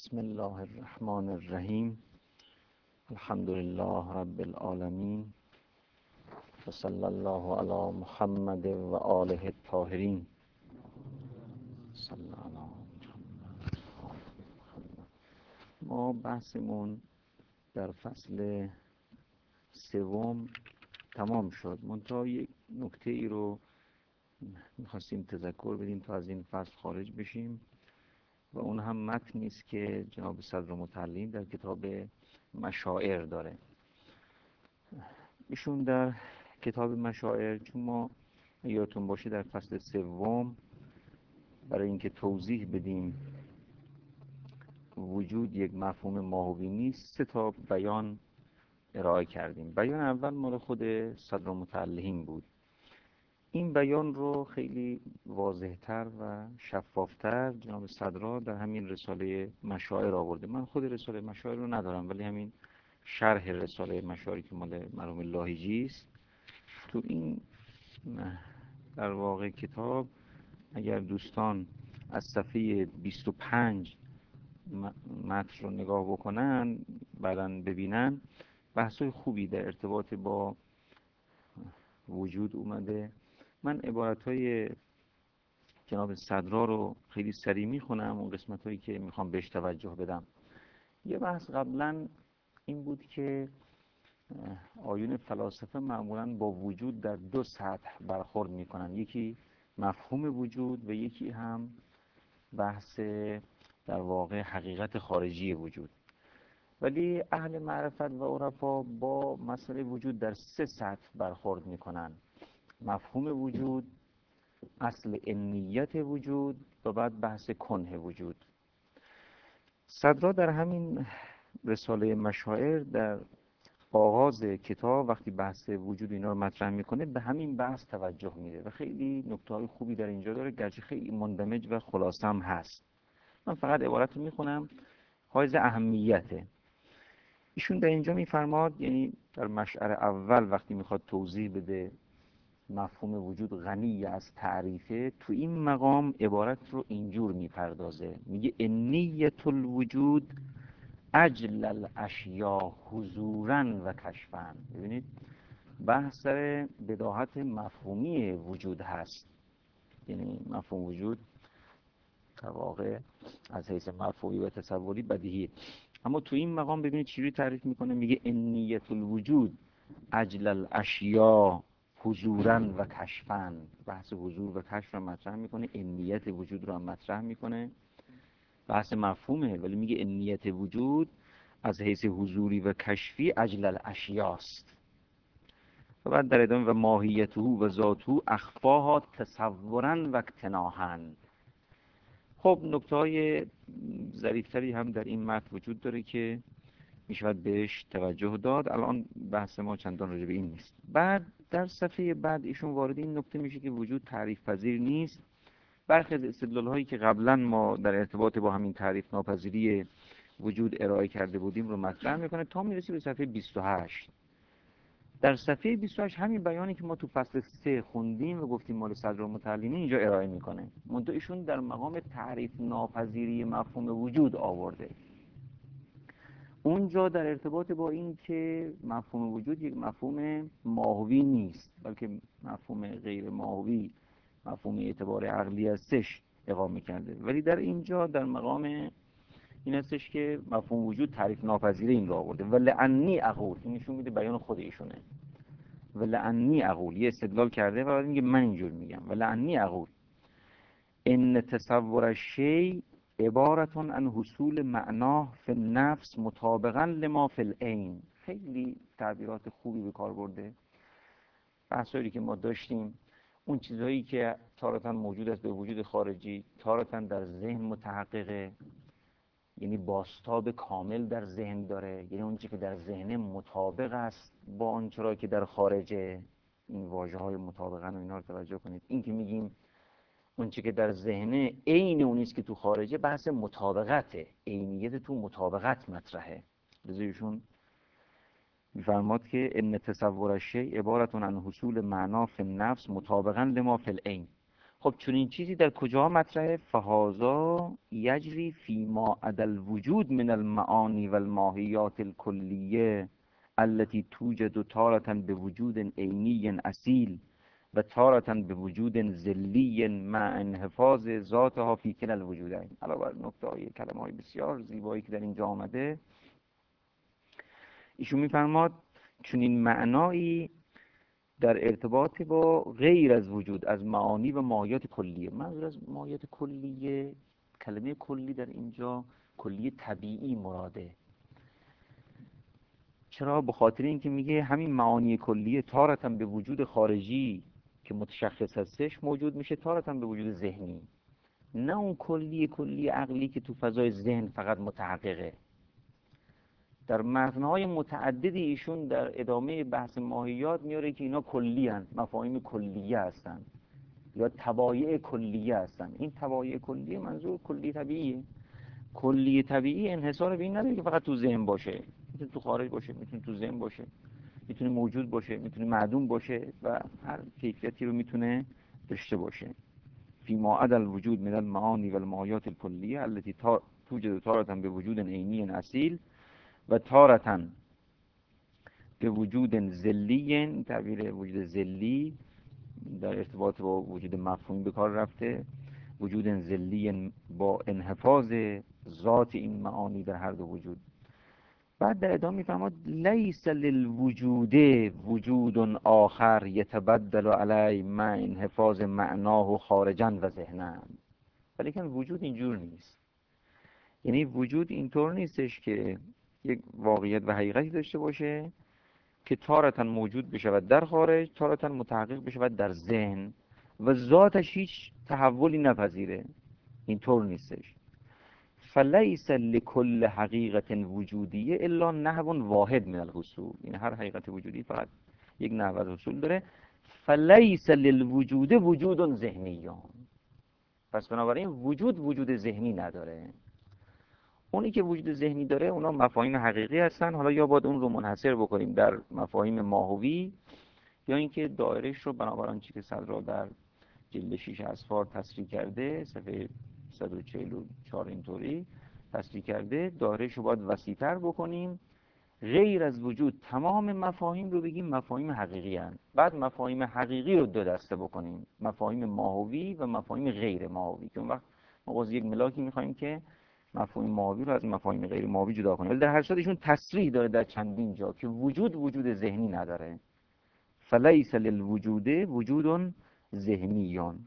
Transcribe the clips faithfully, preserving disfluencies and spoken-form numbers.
بسم الله الرحمن الرحیم. الحمد لله رب العالمین و صلی الله علی محمد و آله الطاهرین. صلی الله علی محمد. ما بحثمون در فصل سوم تمام شد. منتها یک نکته ای رو میخواستیم تذکر بدیم تا از این فصل خارج بشیم و اون هم متنی است که جناب صدر متعلم در کتاب مشاعر داره. ایشون در کتاب مشاعر، چون ما یادتون باشه در فصل سوم برای اینکه توضیح بدیم وجود یک مفهوم ماهوی نیست، سه تا بیان ارائه کردیم. بیان اول مال خود صدر متعلم بود. این بیان رو خیلی واضح‌تر و شفافتر جناب صدرا در همین رساله مشاعر آورده. من خود رساله مشاعر رو ندارم، ولی همین شرح رساله مشاعری که مال مرحوم لاهیجی است، تو این در واقع کتاب اگر دوستان از صفحه بیست و پنج متن رو نگاه بکنن، بعداً ببینن، بحث‌های خوبی در ارتباط با وجود اومده. من عبارت‌های جناب صدرا رو خیلی سریع میخونم، اون قسمت‌هایی که میخوام بهش توجه بدم. یه بحث قبلا این بود که آیون فلاسفه معمولاً با وجود در دو سطح برخورد میکنن، یکی مفهوم وجود و یکی هم بحث در واقع حقیقت خارجی وجود. ولی اهل معرفت و عرفا با مسئله وجود در سه سطح برخورد میکنن: مفهوم وجود، اصل انیت وجود و بعد بحث کنه وجود. صدرا در همین رساله مشاعر در آغاز کتاب وقتی بحث وجود اینا رو مطرح میکنه به همین بحث توجه میده و خیلی نکته‌های خوبی در اینجا داره، گرچه خیلی مندمج و خلاصه هم هست. من فقط عبارت رو میخونم، حائز اهمیته. ایشون در اینجا میفرماد، یعنی در مشعر اول وقتی میخواد توضیح بده مفهوم وجود غنی از تعریفه، تو این مقام عبارت رو اینجور میپردازه، میگه انیت الوجود اجل الاشیا حضورا و کشفا. ببینید بحث سر بداهت مفهومی وجود هست، یعنی مفهوم وجود در واقع از حیث مفهومی و تصوری بدیهی، اما تو این مقام ببینید چجوری تعریف میکنه، میگه انیت الوجود اجل الاشیا حضورا و کشفا. بحث حضور و کشف رو مطرح میکنه، انیت وجود رو هم مطرح میکنه. بحث مفهومه ولی میگه انیت وجود از حیث حضوری و کشفی اجل الاشیاست. و بعد در ادامه و ماهیته و ذاته اخفاها تصورا و اقتناحا. خب نکته‌های ظریف‌تری هم در این متن وجود داره که میشود بهش توجه داد. الان بحث ما چندان راجع به این نیست. بعد در صفحه بعد ایشون وارد این نکته میشه که وجود تعریف پذیر نیست. برخی از استدلال‌هایی که قبلا ما در ارتباط با همین تعریف ناپذیری وجود ارائه کرده بودیم رو مطرح میکنه تا میرسه به صفحه بیست و هشت. در صفحه بیست و هشت همین بیانی که ما تو فصل سه خوندیم و گفتیم مال صدر متعلم اینجا ارائه میکنه، منتها ایشون در مقام تعریف ناپذیری مفهوم وجود آورده. اونجا در ارتباط با این که مفهوم وجود یک مفهوم ماهوی نیست بلکه مفهوم غیر ماهوی، مفهوم اعتبار عقلی هستش، اقامه کرده. ولی در اینجا در مقام این هستش که مفهوم وجود تعریف ناپذیره این رو آورده. ولعنی اقول، این نشون میده بیان خود ایشونه. ولعنی اقول یه استدلال کرده و بعد میگه من اینجور میگم. ولعنی اقول ان تصور الشیء عبارتون عن حصول معناه فی النفس مطابقا لما فی العین. خیلی تعبیرات خوبی به کار برده. بحثایی که ما داشتیم، اون چیزهایی که تارتاً موجود است به وجود خارجی، تارتاً در ذهن متحققه، یعنی بازتاب کامل در ذهن داره، یعنی اون چیزی که در ذهن مطابق است با اون چرا که در خارجه. این واژه‌های مطابقاً و اینا رو توجه کنید. این که میگیم اون چیزی که در ذهن عین اون است که تو خارجه، بحث مطابقته، عینیت تو مطابقت مطرحه. لذا ایشون میفرماد که ان تصور الشیء عبارتون عن حصول معنا فی النفس مطابقا لما فی العین خب چون این چیزی در کجا مطرحه؟ فهذا یجری فی ما عدا الوجود من المعانی و الماهیات الکلیه التي توجد تارة بوجود عینی اصیل و تارة بوجود ذلی مع انحفاظ ذاتها فی کلا الوجودین. علاوه بر نکته های کلمه های بسیار زیبایی که در اینجا آمده، ایشون میفرماد چون این معنایی در ارتباط با غیر از وجود، از معانی و ماهیات کلیه. منظور از ماهیات کلیه، کلمه کلی در اینجا کلی طبیعی مراده. چرا؟ به خاطر اینکه میگه همین معانی کلیه تارتاً به وجود خارجی که متشخص هستش موجود میشه، تارتاً به وجود ذهنی، نه اون کلی کلی عقلی که تو فضای ذهن فقط متحققه. در متن‌های متعددی ایشون در ادامه بحث ماهیات میاره که اینا کلی هستند، مفاهیم کلیه هستند یا تبایع کلیه هستند. این تبایع کلیه منظور کلی طبیعیه. کلی طبیعی انحصار به این نداره که فقط تو ذهن باشه، میتونه تو خارج باشه، میتونه تو ذهن باشه، میتونه موجود باشه، میتونه معدوم باشه و هر کیفیتی رو میتونه داشته باشه. فی ما عدا الوجود من المعانی و الماهیات الکلیه التي توجد تارة به وجود عینی اصیل و تارة به وجود ذلی. تعبیر وجود ذلی در ارتباط با وجود مفهومی به کار رفته، وجود ذلی با انحفاظ ذات این معانی در هر دو وجود. بعد در ادامه میفرماد لیس للوجود وجود آخر یتبدل علی مع انحفاظ معناه خارجا و ذهنا. ولیکن وجود اینجور نیست. یعنی وجود اینطور نیستش که یک واقعیت و حقیقتی داشته باشه که تارتاً موجود بشود در خارج، تارتاً متحقق بشود در ذهن و ذاتش هیچ تحولی نپذیره. اینطور نیستش. فلیس لکل حقیقت وجودیه الا نحو واحد من الحصول. این هر حقیقت وجودی فقط یک نحو از حصول داره. فلیس للوجود وجود ذهنیان. پس بنابراین وجود وجود ذهنی نداره. اونی که وجود ذهنی داره اونا مفاهیم حقیقی هستن. حالا یا باید اون رو منحصر بکنیم در مفاهیم ماهوی، یا اینکه دایرش رو بنابر آنچه که صدرا در جلد شیش اسفار تصریح کرده، صفحه صد و چهل و چهار اینطوری تصریح کرده، دایرش رو باید وسیع‌تر بکنیم. غیر از وجود تمام مفاهیم رو بگیم مفاهیم حقیقی هستند. بعد مفاهیم حقیقی رو دو دسته بکنیم، مفاهیم ماهوی و مفاهیم غیر ماهوی، که اون وقت ما باز یک ملاکی می‌خوایم که مفهوم ماهوی رو از مفاهیم غیر ماهوی جدا کنیم. ولی در هر صورت ایشون تصریح داره در چندین جا که وجود وجود ذهنی نداره. فلیس للوجود وجود ذهنیان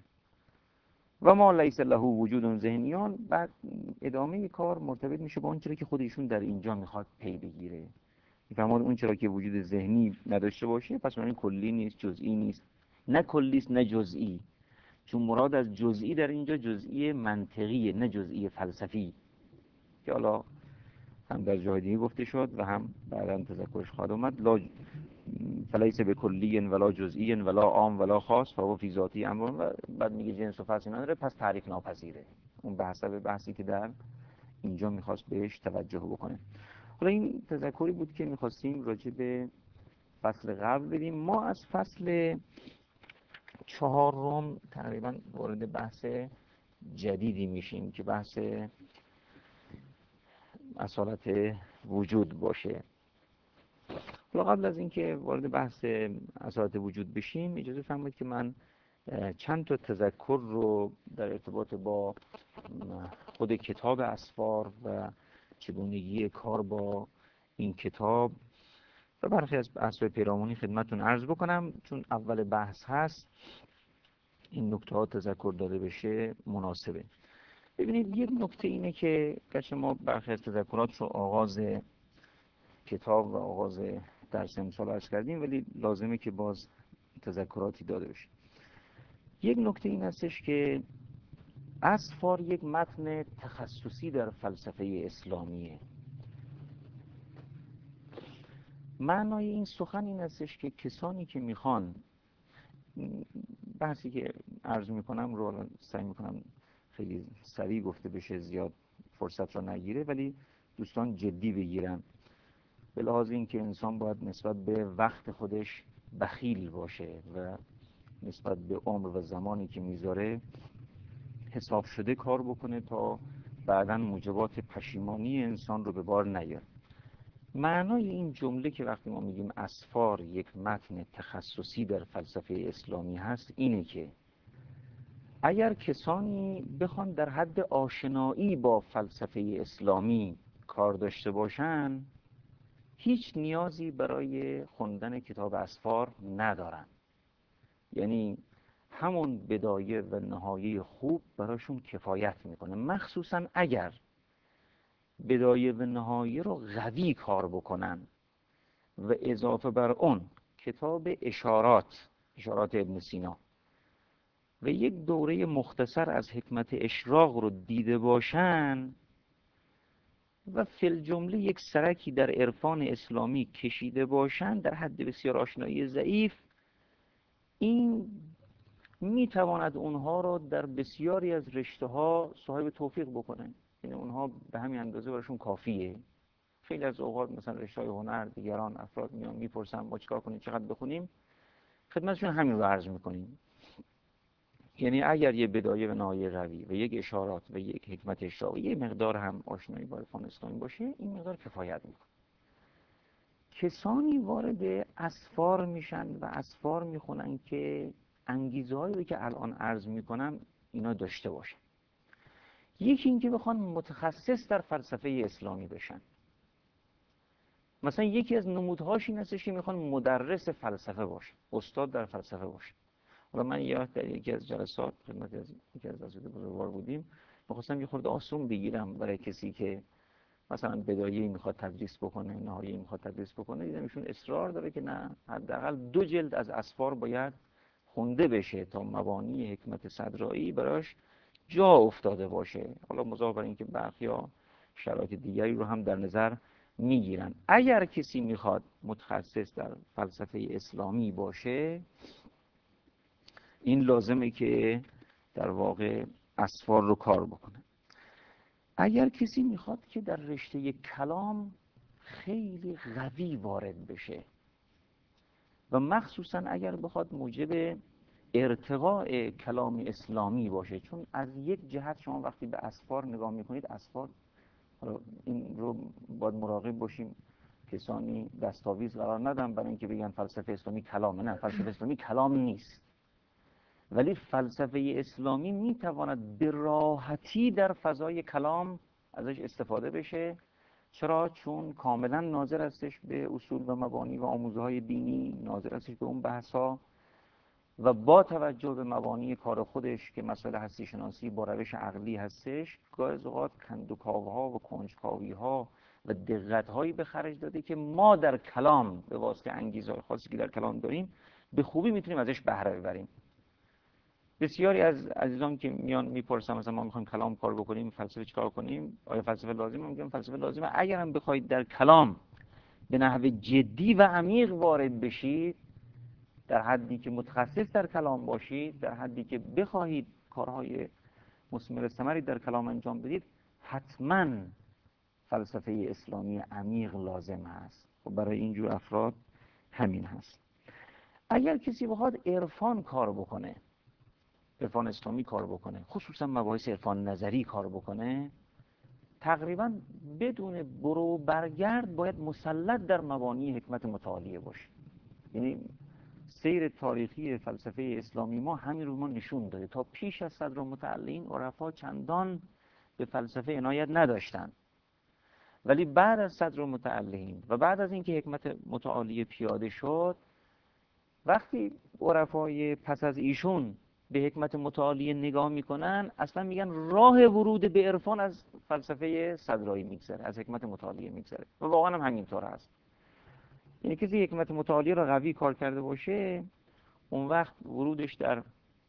و ما لیس له وجود ذهنیان. بعد ادامه کار مرتبط میشه با اون چیزی که خود ایشون در اینجا میخواد پی بگیره. میفهمید اون چرا که وجود ذهنی نداشته باشه پس اون کلی نیست، جزئی نیست، نه کلی است نه جزئی. چون مراد از جزئی در اینجا جزئی منطقیه، نه جزئی فلسفی، که حالا هم در جای دیگه گفته شد و هم بعداً تذکرش خواهد اومد. لا فلیس به کلی ولا جزئی ولا عام ولا خاص فهو فی ذاتی امر. و بعد میگه جنس و فصل نداره پس تعریف ناپذیره. اون بحث به بحثی که در اینجا میخواست بهش توجه بکنه. حالا این تذکری بود که میخواستیم راجع به فصل قبل بدیم. ما از فصل چهارم تقریبا وارد بحث جدیدی میشیم که بحث اصالت وجود باشه. حالا قبل از اینکه وارد بحث اصالت وجود بشیم اجازه فرمایید که من چند تا تذکر رو در ارتباط با خود کتاب اسفار و چگونگی کار با این کتاب و برخی از بحث‌های پیرامونی خدمتتون عرض بکنم. چون اول بحث هست این نکته ها تذکر داده بشه مناسبه. ببینید یک نکته اینه که گرچه ما برخی از تذکرات رو آغاز کتاب و آغاز درس امسال عرض کردیم ولی لازمه که باز تذکراتی داده بشه. یک نکته این هستش که اسفار یک متن تخصصی در فلسفه اسلامیه. معنای این سخن این هستش که کسانی که میخوان، بحثی که عرض میکنم رو سعی میکنم خیلی سریع گفته بشه، زیاد فرصت رو نگیره، ولی دوستان جدی بگیرن به لحاظ این که انسان باید نسبت به وقت خودش بخیل باشه و نسبت به عمر و زمانی که میذاره حساب شده کار بکنه تا بعداً موجبات پشیمانی انسان رو به بار نیاره. معنای این جمله که وقتی ما میگیم اسفار یک متن تخصصی در فلسفه اسلامی هست اینه که اگر کسانی بخوان در حد آشنایی با فلسفه اسلامی کار داشته باشن هیچ نیازی برای خوندن کتاب اسفار ندارن. یعنی همون بدایه و نهایه خوب براشون کفایت میکنه، مخصوصا اگر بدایه و نهایه رو قوی کار بکنن و اضافه بر اون کتاب اشارات اشارات ابن سینا و یک دوره مختصر از حکمت اشراق رو دیده باشن و فی الجمله یک سرکی در عرفان اسلامی کشیده باشن در حد بسیار آشنایی ضعیف، این میتواند اونها رو در بسیاری از رشته ها صاحب توفیق بکنه. یعنی اونها به همین اندازه براشون کافیه. خیلی از اوقات مثلا رشته های هنر دیگران افراد میان میپرسن ما چیکار کنیم چقدر بخونیم، خدمتشون همین رو عرض میکنیم. یعنی اگر یه بدایه و نهایه قوی و یک اشارات و یک حکمت اشراقی یه مقدار هم آشنایی با عرفان اسلامی باشه این مقدار کفایت میکنه. کسانی وارد اسفار میشن و اسفار میخونن که انگیزه هایی رو که الان عرض میکنم اینا داشته باشن. یکی این که بخوان متخصص در فلسفه اسلامی بشن. مثلا یکی از نمودهاش این هستش که میخوان مدرس فلسفه باشه، استاد در فلسفه باشه. حالا من یاد در یکی از جلسات خدمت از یکی از اساتید بزرگوار بودیم، می‌خواستم یه خورده آسون بگیرم برای کسی که مثلا بدایه‌ای میخواد تدریس بکنه، نهایه‌ای میخواد تدریس بکنه. دیدم ایشون اصرار داره که نه حداقل دو جلد از اسفار باید خونده بشه تا مبانی حکمت صدرایی براش جا افتاده باشه. حالا مضاف بر این که برخیا شرایط دیگری رو هم در نظر میگیرن. اگر کسی میخواد متخصص در فلسفه اسلامی باشه این لازمه که در واقع اسفار رو کار بکنه. اگر کسی میخواد که در رشته کلام خیلی قوی وارد بشه و مخصوصا اگر بخواد موجب ارتقاء کلام اسلامی باشه، چون از یک جهت شما وقتی به اسفار نگاه میکنید، اسفار این رو باید مراقب باشیم کسانی دستاویز قرار ندن برای اینکه بگن فلسفه اسلامی کلامه. نه، فلسفه اسلامی کلام نیست، ولی فلسفه اسلامی میتواند به راحتی در فضای کلام ازش استفاده بشه. چرا؟ چون کاملا ناظر هستش به اصول و مبانی و آموزه‌های دینی، ناظر هستش به اون بحث‌ها و با توجه به مبانی کار خودش که مسائل هستی شناسی با روش عقلی هستش، گاهی اوقات کندوکاوها و کنجکاوی‌ها و دقت‌هایی به خرج داده که ما در کلام به واسطه انگیزه‌های خاصی که در کلام داریم به خوبی میتونیم ازش بهره ببریم. بسیاری از عزیزان که میان میپرسن مثلا ما میخوایم کلام کار بکنیم، فلسفه چیکار کنیم؟ آیا فلسفه لازمه؟ میگم فلسفه لازمه اگر هم بخواید در کلام به نحو جدی و عمیق وارد بشید، در حدی که متخصص در کلام باشید، در حدی که بخواهید کارهای مثمر ثمری در کلام انجام بدید، حتما فلسفه اسلامی عمیق لازم هست. و برای اینجور افراد همین هست. اگر کسی بخواد عرفان کار بکنه، عرفان اسلامی کار بکنه، خصوصا مباحث عرفان نظری کار بکنه، تقریبا بدون برو برگرد باید مسلط در مبانی حکمت متعالیه باشه. یعنی سیر تاریخی فلسفه اسلامی ما همین رو ما نشون داده. تا پیش از صدرالمتعلین عرفا چندان به فلسفه عنایت نداشتن، ولی بعد از صدرالمتعلین و بعد از اینکه حکمت متعالیه پیاده شد، وقتی عرفای پس از ایشون به حکمت متعالیه نگاه میکنن اصلا میگن راه ورود به عرفان از فلسفه صدرایی میگذره، از حکمت متعالیه میگذره و واقعا هم همینطور هست. یعنی کسی حکمت متعالیه رو قوی کار کرده باشه، اون وقت ورودش در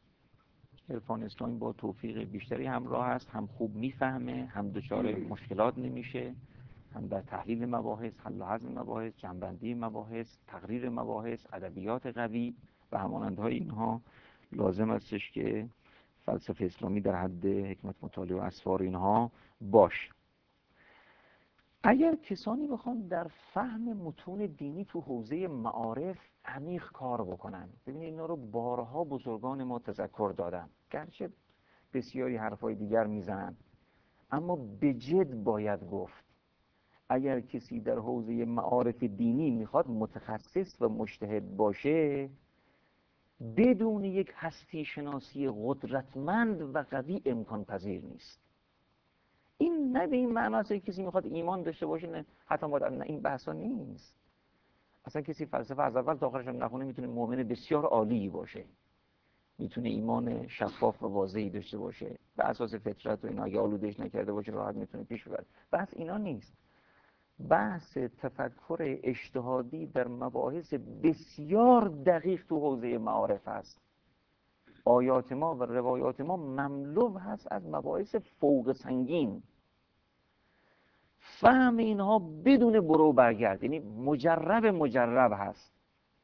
عرفان اسلامی با توفیق بیشتری همراه است، هم خوب میفهمه، هم دچار مشکلات نمیشه، هم در تحلیل مباحث، حل و هضم مباحث، جنبندی مباحث، تقریر مباحث، ادبیات قوی و همانندهای اینها لازم استش که فلسفه اسلامی در حد حکمت متعالیه و اسفار اینها باشه. اگر کسانی بخوان در فهم متون دینی تو حوزه معارف عمیق کار بکنن، ببینید اینا رو بارها بزرگان ما تذکر دادن، گرچه بسیاری حرفای دیگر میزنن، اما به جد باید گفت اگر کسی در حوزه معارف دینی میخواد متخصص و مجتهد باشه، بدون یک هستی شناسی قدرتمند و قوی امکان پذیر نیست. این نه به این معناست که کسی میخواد ایمان داشته باشه، نه حتی باید، نه این بحثا نیست. اصلا کسی فلسفه از اول تا آخرش هم نخونه میتونه مؤمن بسیار عالی باشه، میتونه ایمان شفاف و واضحی داشته باشه، به اساس فطرت و اینا اگه آلودش نکرده باشه راحت میتونه پیش ببره. بحث اینا نیست. بحث تفکر اجتهادی در مباحث بسیار دقیق تو حوزه معارف است. آیات ما و روایات ما مملو هست از مباحث فوق سنگین. فهم اینها بدون برو برگرد، یعنی مجرب مجرب هست،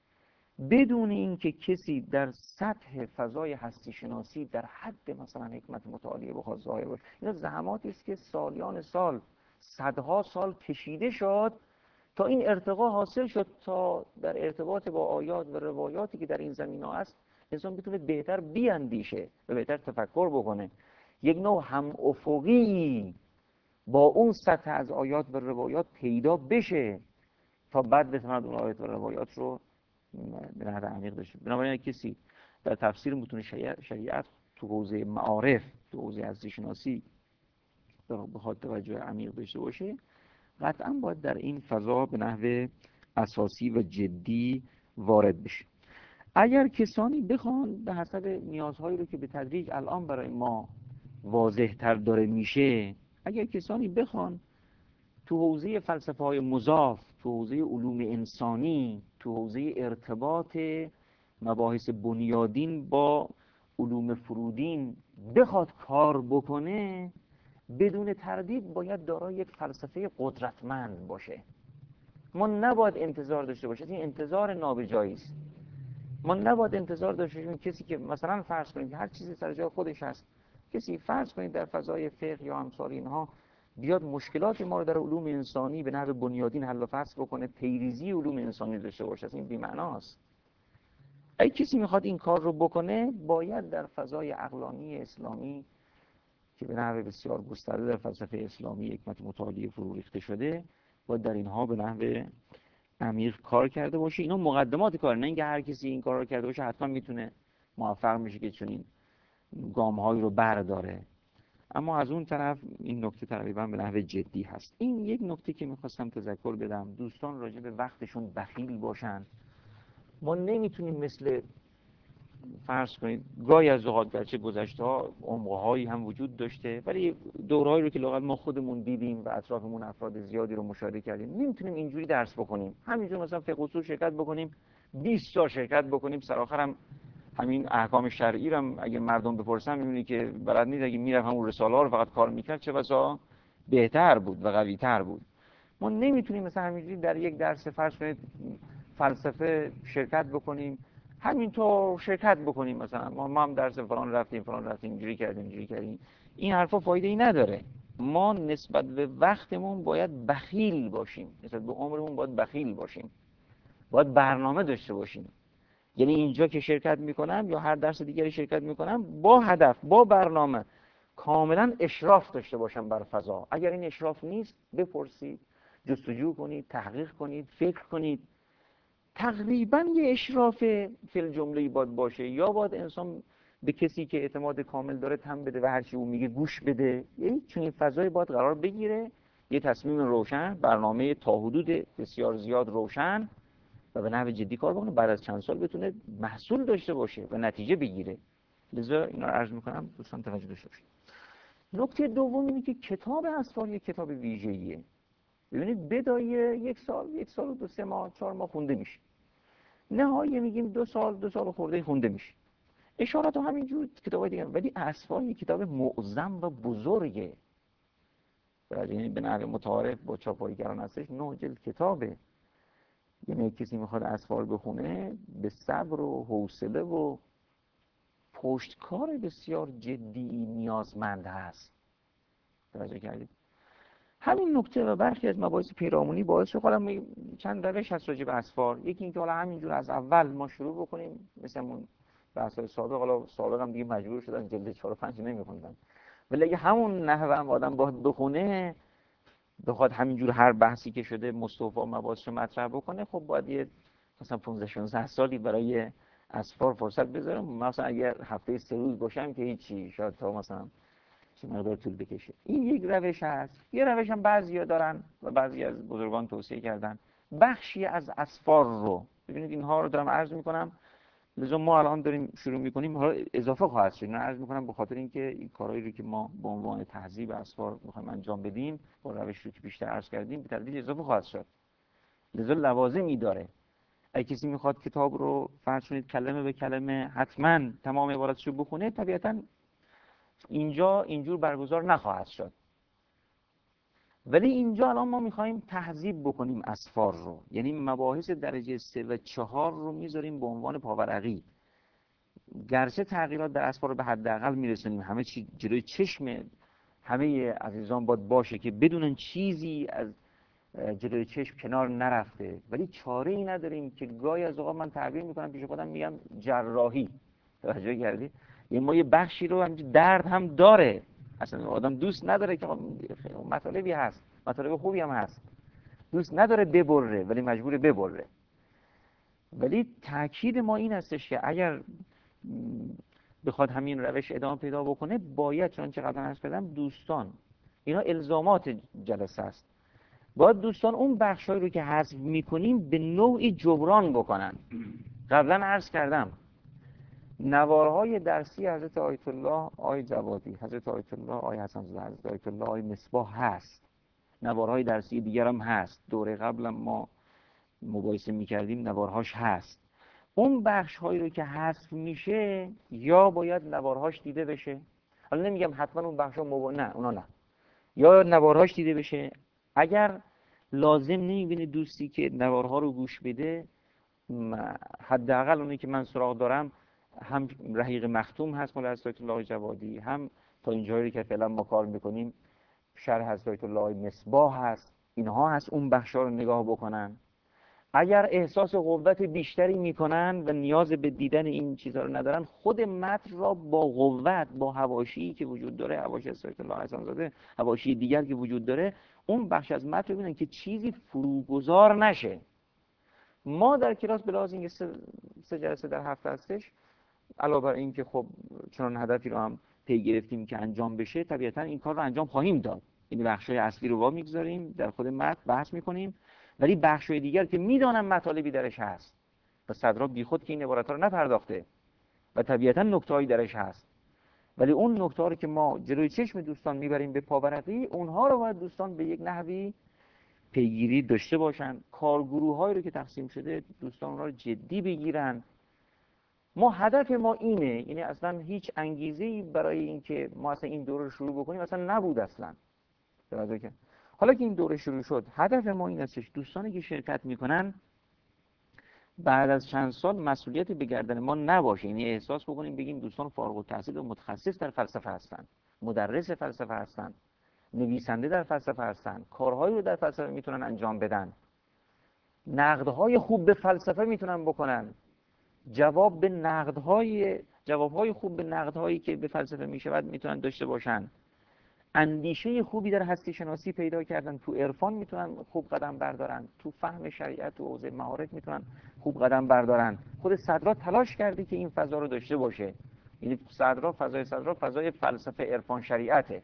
بدون اینکه کسی در سطح فضای هستی شناسی در حد مثلا حکمت متعالیه بخواد ظاهر باشه. اینا زحماتی است که سالیان سال، صدها سال کشیده شد تا این ارتقا حاصل شد، تا در ارتباط با آیات و روایاتی که در این زمینه است انسان بتونه بهتر بیاندیشه و بهتر تفکر بکنه، یک نوع هم افقی با اون سطح از آیات و روایات پیدا بشه تا بعد بتواند اون آیات و روایات رو به نحو عمیق داشته. بنابراین کسی در تفسیر متون شریعت تو حوزه معارف، تو حوزه هستی شناسی بخواد توجه عمیق داشته باشه، قطعا باید در این فضا به نحو اساسی و جدی وارد بشه. اگر کسانی بخوان به حسب نیازهایی رو که به تدریج الان برای ما واضح تر داره میشه، اگر کسانی بخوان تو حوزه فلسفه های مضاف، تو حوزه علوم انسانی، تو حوزه ارتباط مباحث بنیادین با علوم فرودین بخواد کار بکنه، بدون تردید باید دارای یک فلسفه قدرتمند باشه. ما نباید انتظار داشته باشیم، این انتظار نابجایی است. ما نباید انتظار داشته باشیم کسی که مثلا فرض کنیم که هر چیزی سر جای خودش هست، کسی فرض کنید در فضای فقه یا امثال اینها بیاد مشکلات ما رو در علوم انسانی به نحو بنیادین حل و فصل بکنه، پیریزی علوم انسانی داشته باشه، این بی‌معناست. اگه کسی میخواد این کار رو بکنه، باید در فضای عقلانی اسلامی که به نحو بسیار گسترده در فلسفه اسلامی حکمت متعالیه فرو ریخته شده، باید در اینها به نحو عمیق کار کرده باشه. اینا مقدمات کار، نه اینکه هر کسی این کار رو کرده باشه حتما میتونه موفق میشه که چنین گام‌هایی رو برداره. اما از اون طرف این نکته تقریبا به نحو جدی هست. این یک نکته که میخواستم تذکر بدم، دوستان راجع به وقتشون بخیل باشن. ما نمیتونیم مثل فرض کنید گاهی از اوقات گرچه گذشته ها عمق‌هایی هم وجود داشته، ولی دورهایی رو که لااقل ما خودمون دیدیم و اطرافمون افراد زیادی رو مشاهده کردیم، نمیتونیم اینجوری درس بکنیم. همینجور مثلا فقه اصول شرکت بکنیم، بیست تا شرکت بکنیم، سر آخر هم همین احکام شرعی رو اگه مردم بپرسن می‌بینی که بلد نیست. اگه میرفت همون رساله ها رو فقط کار میکرد چه بسا بهتر بود و قوی‌تر بود. ما نمیتونیم مثلا همینجوری در یک درس فرض کنید فلسفه شرکت بکنیم، همینطور شرکت بکنیم، مثلا ما, ما هم درس فلان رفتیم فلان رفتیم اینجوری کردیم اینجوری کردیم. این حرفا فایده ای نداره. ما نسبت به وقتمون باید بخیل باشیم، نسبت به عمرمون باید بخیل باشیم، باید برنامه داشته باشیم. یعنی اینجا که شرکت میکنم یا هر درس دیگری شرکت میکنم، با هدف، با برنامه، کاملا اشراف داشته باشم بر فضا. اگر این اشراف نیست، بپرسید، جستجو کنید، تحقیق کنید، فکر کنید. تقریبا یه اشراف فی الجمله باید باشه، یا باید انسان به کسی که اعتماد کامل داره تن بده و هر چی اون میگه گوش بده. یعنی چنین فضایی باید قرار بگیره، یه تصمیم روشن، برنامه تا حدود بسیار زیاد روشن و به نحو جدی کار بکنه، بعد از چند سال بتونه محصول داشته باشه و نتیجه بگیره. لذا اینا رو عرض میکنم دوستان توجه داشته باشید. نکته دوم اینه که کتاب اسفار یک کتاب ویژه‌ایه. ببینید بدای یک سال، یک سال و دو سه ماه، چهار ماه خونده میشه. نهایی میگیم دو سال، دو سال خورده خونده میشه. اشارات هم همینجور کتابای دیگه، ولی اسفار یک کتاب معظم و بزرگه. یعنی به نحو متعارف با چاپایی‌گران هستش، نه جلد کتابه. یعنی کسی میخواد اسفار بخونه، به صبر و حوصله و پشتکار بسیار جدی نیازمند هست. توجه کردید؟ همین نکته و برخی از مباحث پیرامونی باعث شد حالا چند روش هست راجع به اسفار. یکی اینکه حالا همینجور از اول ما شروع بکنیم مثل اون بحث‌های سابق. حالا سابق هم دیگه مجبور شدن جلد چهار و پنج نمی‌خوندن، ولی اگه همون نحوه هم آدم باید بخونه، بخواد همینجور هر بحثی که شده مستوفا مباحث رو مطرح بکنه، خب باید یه مثلا پانزده شانزده سالی برای اسفار فرصت بذارم. مثلا اگر هفته سه روز باشم که هیچی، شاید تا مثلا چه مقدار طول بکشه. این یک روش هست. یه روش هم بعضیا دارن و بعضی از بزرگان توصیه کردن، بخشی از اسفار رو، ببینید اینها رو دارم عرض میکنم، لذا ما الان داریم شروع میکنیم، حالا اضافه خواهد شد. اینا عرض میکنم به خاطر اینکه این کارهایی رو که ما به عنوان تهذیب اسفار میخوایم انجام بدیم با روش رو که بیشتر عرض کردیم به تدریج اضافه خواهد شد، لذا لوازمی داره. اگه کسی میخواد کتاب رو فرض کنید کلمه به کلمه حتما تمام عباراتش رو بخونه، طبیعتاً اینجا اینجور برگزار نخواهد شد. ولی اینجا الان ما میخوایم تهذیب بکنیم اسفار رو، یعنی مباحث درجه سه و چهار رو میذاریم به عنوان پاورقی. گرچه تغییرات در اسفار رو به حداقل میرسونیم، همه چی جلوی چشم همه عزیزان باید باشه که بدونن چیزی از جلوی چشم کنار نرفته، ولی چاره ای نداریم که گاهی از اوقات من تعبیر میکنم پیش خودم میگم جراحی. توجه کردی؟ یه ما یه بخشی رو همینجوری درد هم داره، اصلا آدم دوست نداره که مطالبی هست، مطالب خوبی هم هست، دوست نداره ببره ولی مجبور ببره. ولی تاکید ما این هستش که اگر بخواد همین روش ادامه پیدا بکنه، باید چون چه قبلا عرض کردم دوستان، اینا الزامات جلسه است، باید دوستان اون بخشایی رو که حذف میکنیم به نوعی جبران بکنن. قبلا عرض کردم نوارهای درسی حضرت آیت الله آی جوادی، حضرت آیت الله آی حسن زاده، حضرت آیت الله آی مصباح هست، نوارهای درسی دیگر هم هست، دوره قبلا ما مباحثه میکردیم نوارهاش هست. اون بخش هایی رو که حذف میشه یا باید نوارهاش دیده بشه، حالا نمیگم حتما اون بخش ها مبا... نه اونا نه، یا نوارهاش دیده بشه. اگر لازم نمیبینه دوستی که نوارها رو گوش بده، حداقل اونی که من سراغ دارم هم رحیق مختوم هست مال حضرت آیت الله جوادی، هم تا اینجایی که فعلا ما کار میکنیم شرح حضرت آیت الله مصباح هست، اینها هست اون بخشا رو نگاه بکنن. اگر احساس قوت بیشتری میکنن و نیاز به دیدن این چیزها رو ندارن، خود متن را با قوت، با حواشی که وجود داره، حواشی حضرت الله حسن زاده، حواشی دیگر که وجود داره، اون بخش از متن رو ببینن که چیزی فروگذار نشه. ما در کلاس به لحاظ اینکه سه, سه جلسه در هفته هستش، علاوه بر این که خب چون هدفی رو هم پی گرفتیم که انجام بشه، طبیعتا این کار رو انجام خواهیم داد. یعنی بخشای اصلی رو وا میگذاریم، در خود متن بحث میکنیم، ولی بخشای دیگر که میدانم مطالبی درش هست و صدرا بیخود که این عبارات رو نپرداخته و طبیعتا نکته‌ای درش هست، ولی اون نکته رو که ما جلوی چشم دوستان میبریم به پاورقی، اونها رو باید دوستان به یک نحوی پیگیری داشته باشن. کارگروه‌هایی رو که تقسیم شده دوستان اونها رو جدی بگیرن. ما هدف ما اینه، یعنی اصلا هیچ انگیزه‌ای برای اینکه ما اصلا این دوره رو شروع بکنیم اصلا نبود اصلا. که حالا که این دوره شروع شد، هدف ما این هستش دوستانی که شرکت میکنن بعد از چند سال مسئولیتی به گردن ما نباشه، یعنی احساس بکنیم بگیم دوستان فارغ التحصیل و متخصص در فلسفه هستن، مدرس فلسفه هستن، نویسنده در فلسفه هستن، کارهایی رو در فلسفه میتونن انجام بدن، نقدهای خوب به فلسفه میتونن بکنن، جواب به نقدهای جوابهای خوب به نقدهایی که به فلسفه میشود میتونن داشته باشن، اندیشه خوبی در هستی شناسی پیدا کردن، تو عرفان میتونن خوب قدم بردارن، تو فهم شریعت و حوزه معارف میتونن خوب قدم بردارن. خود صدرا تلاش کرده که این فضا رو داشته باشه، یعنی صدرا فضای صدرا فضای فلسفه عرفان شریعته.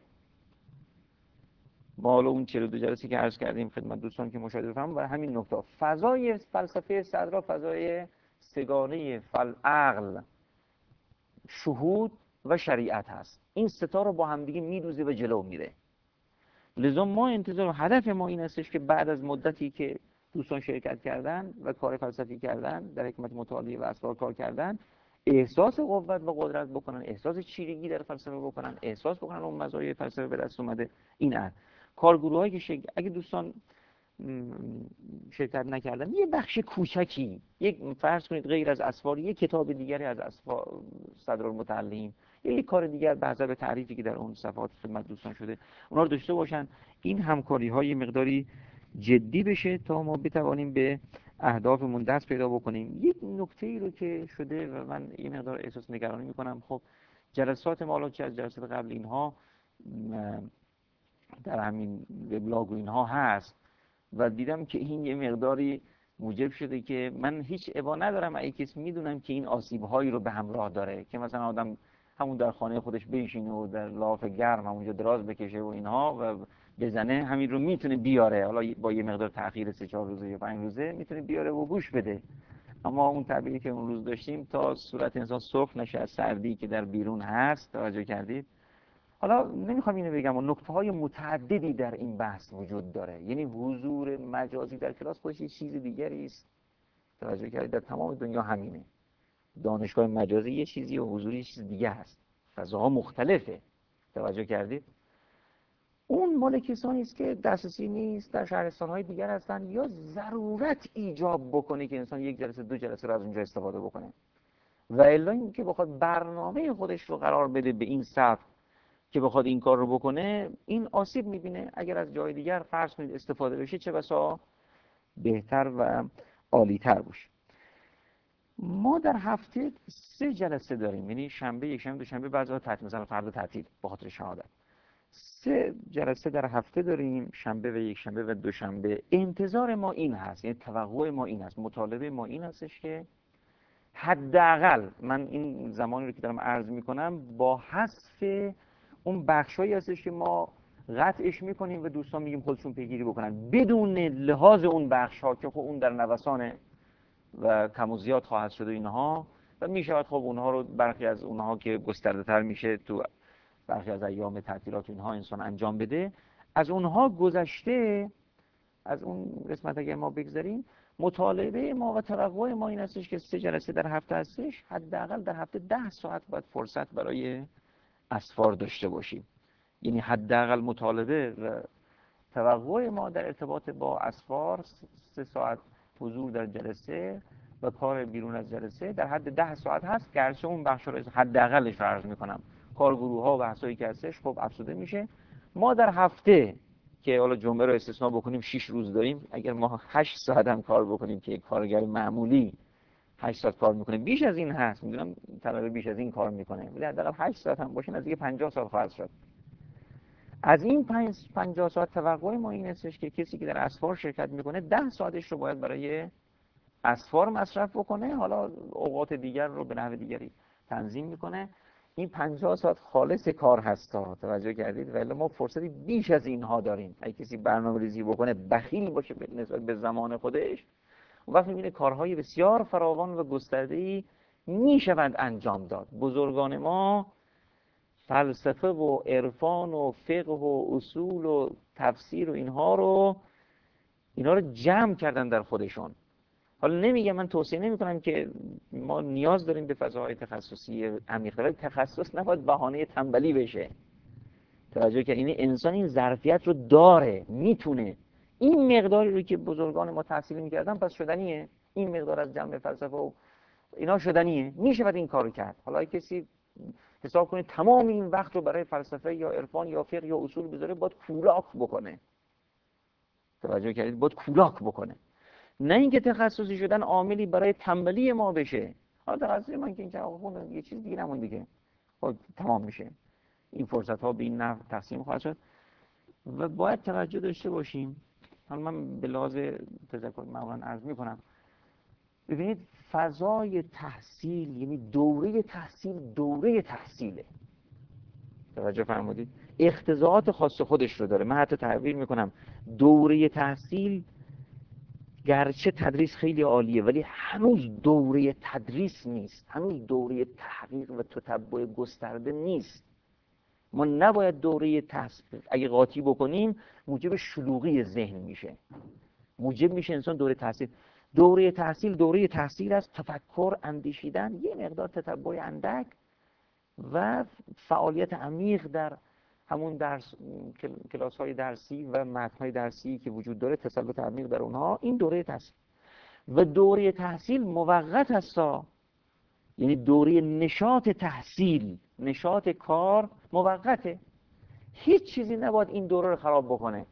ما حالا اون چهل و دو جلسه که عرض کردیم خدمت دوستان که مشاهده بفرمایید، برای همین نکته فضای فلسفه صدرا فضای سگانه فل عقل، شهود و شریعت هست. این ستا رو با هم دیگه میدوزه و جلو میره. لذا ما انتظار و هدف ما این هستش که بعد از مدتی که دوستان شرکت کردن و کار فلسفی کردن، در حکمت مطالعه و اسرار کار کردن، احساس قوت و قدرت بکنن، احساس چیرگی در فلسفه بکنن، احساس بکنن اون مزایای فلسفه به دست اومده. این است کارگروهایی که شکل اگه دوستان شرکت نکردم، یه بخش کوچکی، یک فرض کنید غیر از اسفار یک کتاب دیگری از اسفار صدرالمتعلمین یا یک کار دیگر به حسب تعریفی که در اون صفحات خدمت دوستان شده اونا رو داشته باشن. این همکاری های مقداری جدی بشه تا ما بتوانیم به اهدافمون دست پیدا بکنیم. یک نکته ای رو که شده و من یه مقدار احساس نگرانی میکنم، خب جلسات ما الان چه از جلسات قبل اینها در همین وبلاگ و اینها هست و دیدم که این یه مقداری موجب شده که من هیچ ابا ندارم اگه کسی میدونم که این آسیب‌هایی رو به همراه داره که مثلا آدم همون در خانه خودش بنشینه و در لاف گرم همونجا دراز بکشه و اینها و بزنه، همین رو میتونه بیاره، حالا با یه مقدار تأخیر سه چهار روزه یا پنج روزه میتونه بیاره و گوش بده. اما اون تعبیری که اون روز داشتیم تا صورت انسان سرخ نشه از سردی که در بیرون هست، توجه کردید؟ حالا نمیخوام اینو بگم و نکته های متعددی در این بحث وجود داره، یعنی حضور مجازی در کلاس خودش یه چیز دیگری است، توجه کردید؟ در تمام دنیا همینه، دانشگاه مجازی یه چیزی و حضور یه چیز دیگه هست، فضاها مختلفه، توجه کردید؟ اون مال کسانی است که دسترسی نیست، در شهرستان‌های دیگر هستن یا ضرورت ایجاب بکنه که انسان یک جلسه دو جلسه رو از اونجا استفاده بکنه، و الا اینکه بخواد برنامه خودش رو قرار بده به این سطح که بخواد این کار رو بکنه، این آسیب میبینه. اگر از جای دیگر فرض کنید استفاده بشه چه بسا بهتر و عالی‌تر باشه. ما در هفته سه جلسه داریم، یعنی شنبه، یک شنبه، دوشنبه، بعضی‌ها تعطیل، مثلا فردا تعطیل به خاطر شهادت. سه جلسه در هفته داریم، شنبه و یک شنبه و دوشنبه. انتظار ما این هست، یعنی توقع ما این هست، مطالبه ما این هستش که حداقل من این زمانی رو که دارم عرض میکنم با حذف اون بخشایی هستش که ما قطعش میکنیم و دوستان میگیم خودشون پیگیری بکنن بدون لحاظ اون بخش ها که خب اون در نوسان و کم و زیاد خواهد شده اینها و میشود خب اونها رو برخی از اونها که گسترده تر میشه تو برخی از ایام تعطیلات اینها انسان انجام بده. از اونها گذشته، از اون قسمت اگر ما بگذاریم، مطالبه ما و توقع ما این هستش که سه جلسه در هفته هستش، حداقل در هفته ده ساعت باید فرصت برای اسفار داشته باشیم. یعنی حداقل مطالبه و توقع ما در ارتباط با اسفار سه ساعت حضور در جلسه و کار بیرون از جلسه در حد ده ساعت هست، گرچه اون بخش رو حداقلش رو عرض میکنم، کارگروه ها و بحثایی که هستش خب افزوده میشه. ما در هفته که حالا جمعه رو استثنا بکنیم شش روز داریم، اگر ما هشت ساعت هم کار بکنیم که یک کارگر معمولی هشت ساعت کار میکنه، بیش از این هست، میدونم طلبه بیش از این کار میکنه، ولی حداقل هشت ساعت هم باشه نزدیک پنجاه ساعت خواهد شد. از این پنجاه ساعت توقع ما این هستش که کسی که در اسفار شرکت میکنه ده ساعتش رو باید برای اسفار مصرف بکنه، حالا اوقات دیگر رو به نحو دیگری تنظیم میکنه. این پنجاه ساعت خالص کار هستا، توجه کردید؟ ولی ما فرصتی بیش از اینها داریم. اگه کسی برنامه‌ریزی بکنه، بخیل باشه نسبت به زمان خودش، اون وقت می‌بینه کارهای بسیار فراوان و گسترده‌ای میشوند انجام داد. بزرگان ما فلسفه و عرفان و فقه و اصول و تفسیر و اینها رو اینا رو جمع کردن در خودشون. حالا نمیگم، من توصیه نمی کنم که ما نیاز داریم به فضاهای تخصصی عمیق، ولی تخصص نباید بهانه تنبلی بشه. توجه کرد؟ یعنی انسان این ظرفیت رو داره، میتونه. این مقداری رو که بزرگان ما تحصیل میکردن پس شدنیه، این مقدار از جمع فلسفه و اینا شدنیه، میشه بعد این کارو کرد. حالا کسی حساب کنه تمام این وقت رو برای فلسفه یا عرفان یا فقه یا اصول بذاره، باید کولاک بکنه. توجه کردید؟ باید کولاک بکنه، نه اینکه تخصصی شدن عاملی برای تنبلی ما بشه. حالا تخصصی من که این که آقا یه چیز دیگه نمون دیگه، خب تمام میشه. این فرصت ها به این نحو تقسیم خواهد شد و باید توجه داشته باشیم. حالا من به لحاظ تذکر معمولا عرض میکنم، ببینید فضای تحصیل، یعنی دوره تحصیل دوره تحصیله، توجه فرمودید؟ اقتضاعات خاص خودش رو داره. من حتی تعبیر میکنم دوره تحصیل گرچه تدریس خیلی عالیه ولی هنوز دوره تدریس نیست، هنوز دوره تحقیق و تتبع گسترده نیست. ما نباید دوره تحصیل اگه قاطی بکنیم موجب شلوغی ذهن میشه، موجب میشه انسان دوره تحصیل. دوره تحصیل دوره تحصیل است، تفکر، اندیشیدن، یه مقدار تتبع اندک و فعالیت عمیق در همون درس کلاس های درسی و متن های درسی که وجود داره، تسلط عمیق در اونها، این دوره تحصیل. و دوره تحصیل موقت هستا، یعنی دوره نشاط تحصیل، نشاط کار موقته. هیچ چیزی نباید این دوره رو خراب بکنه،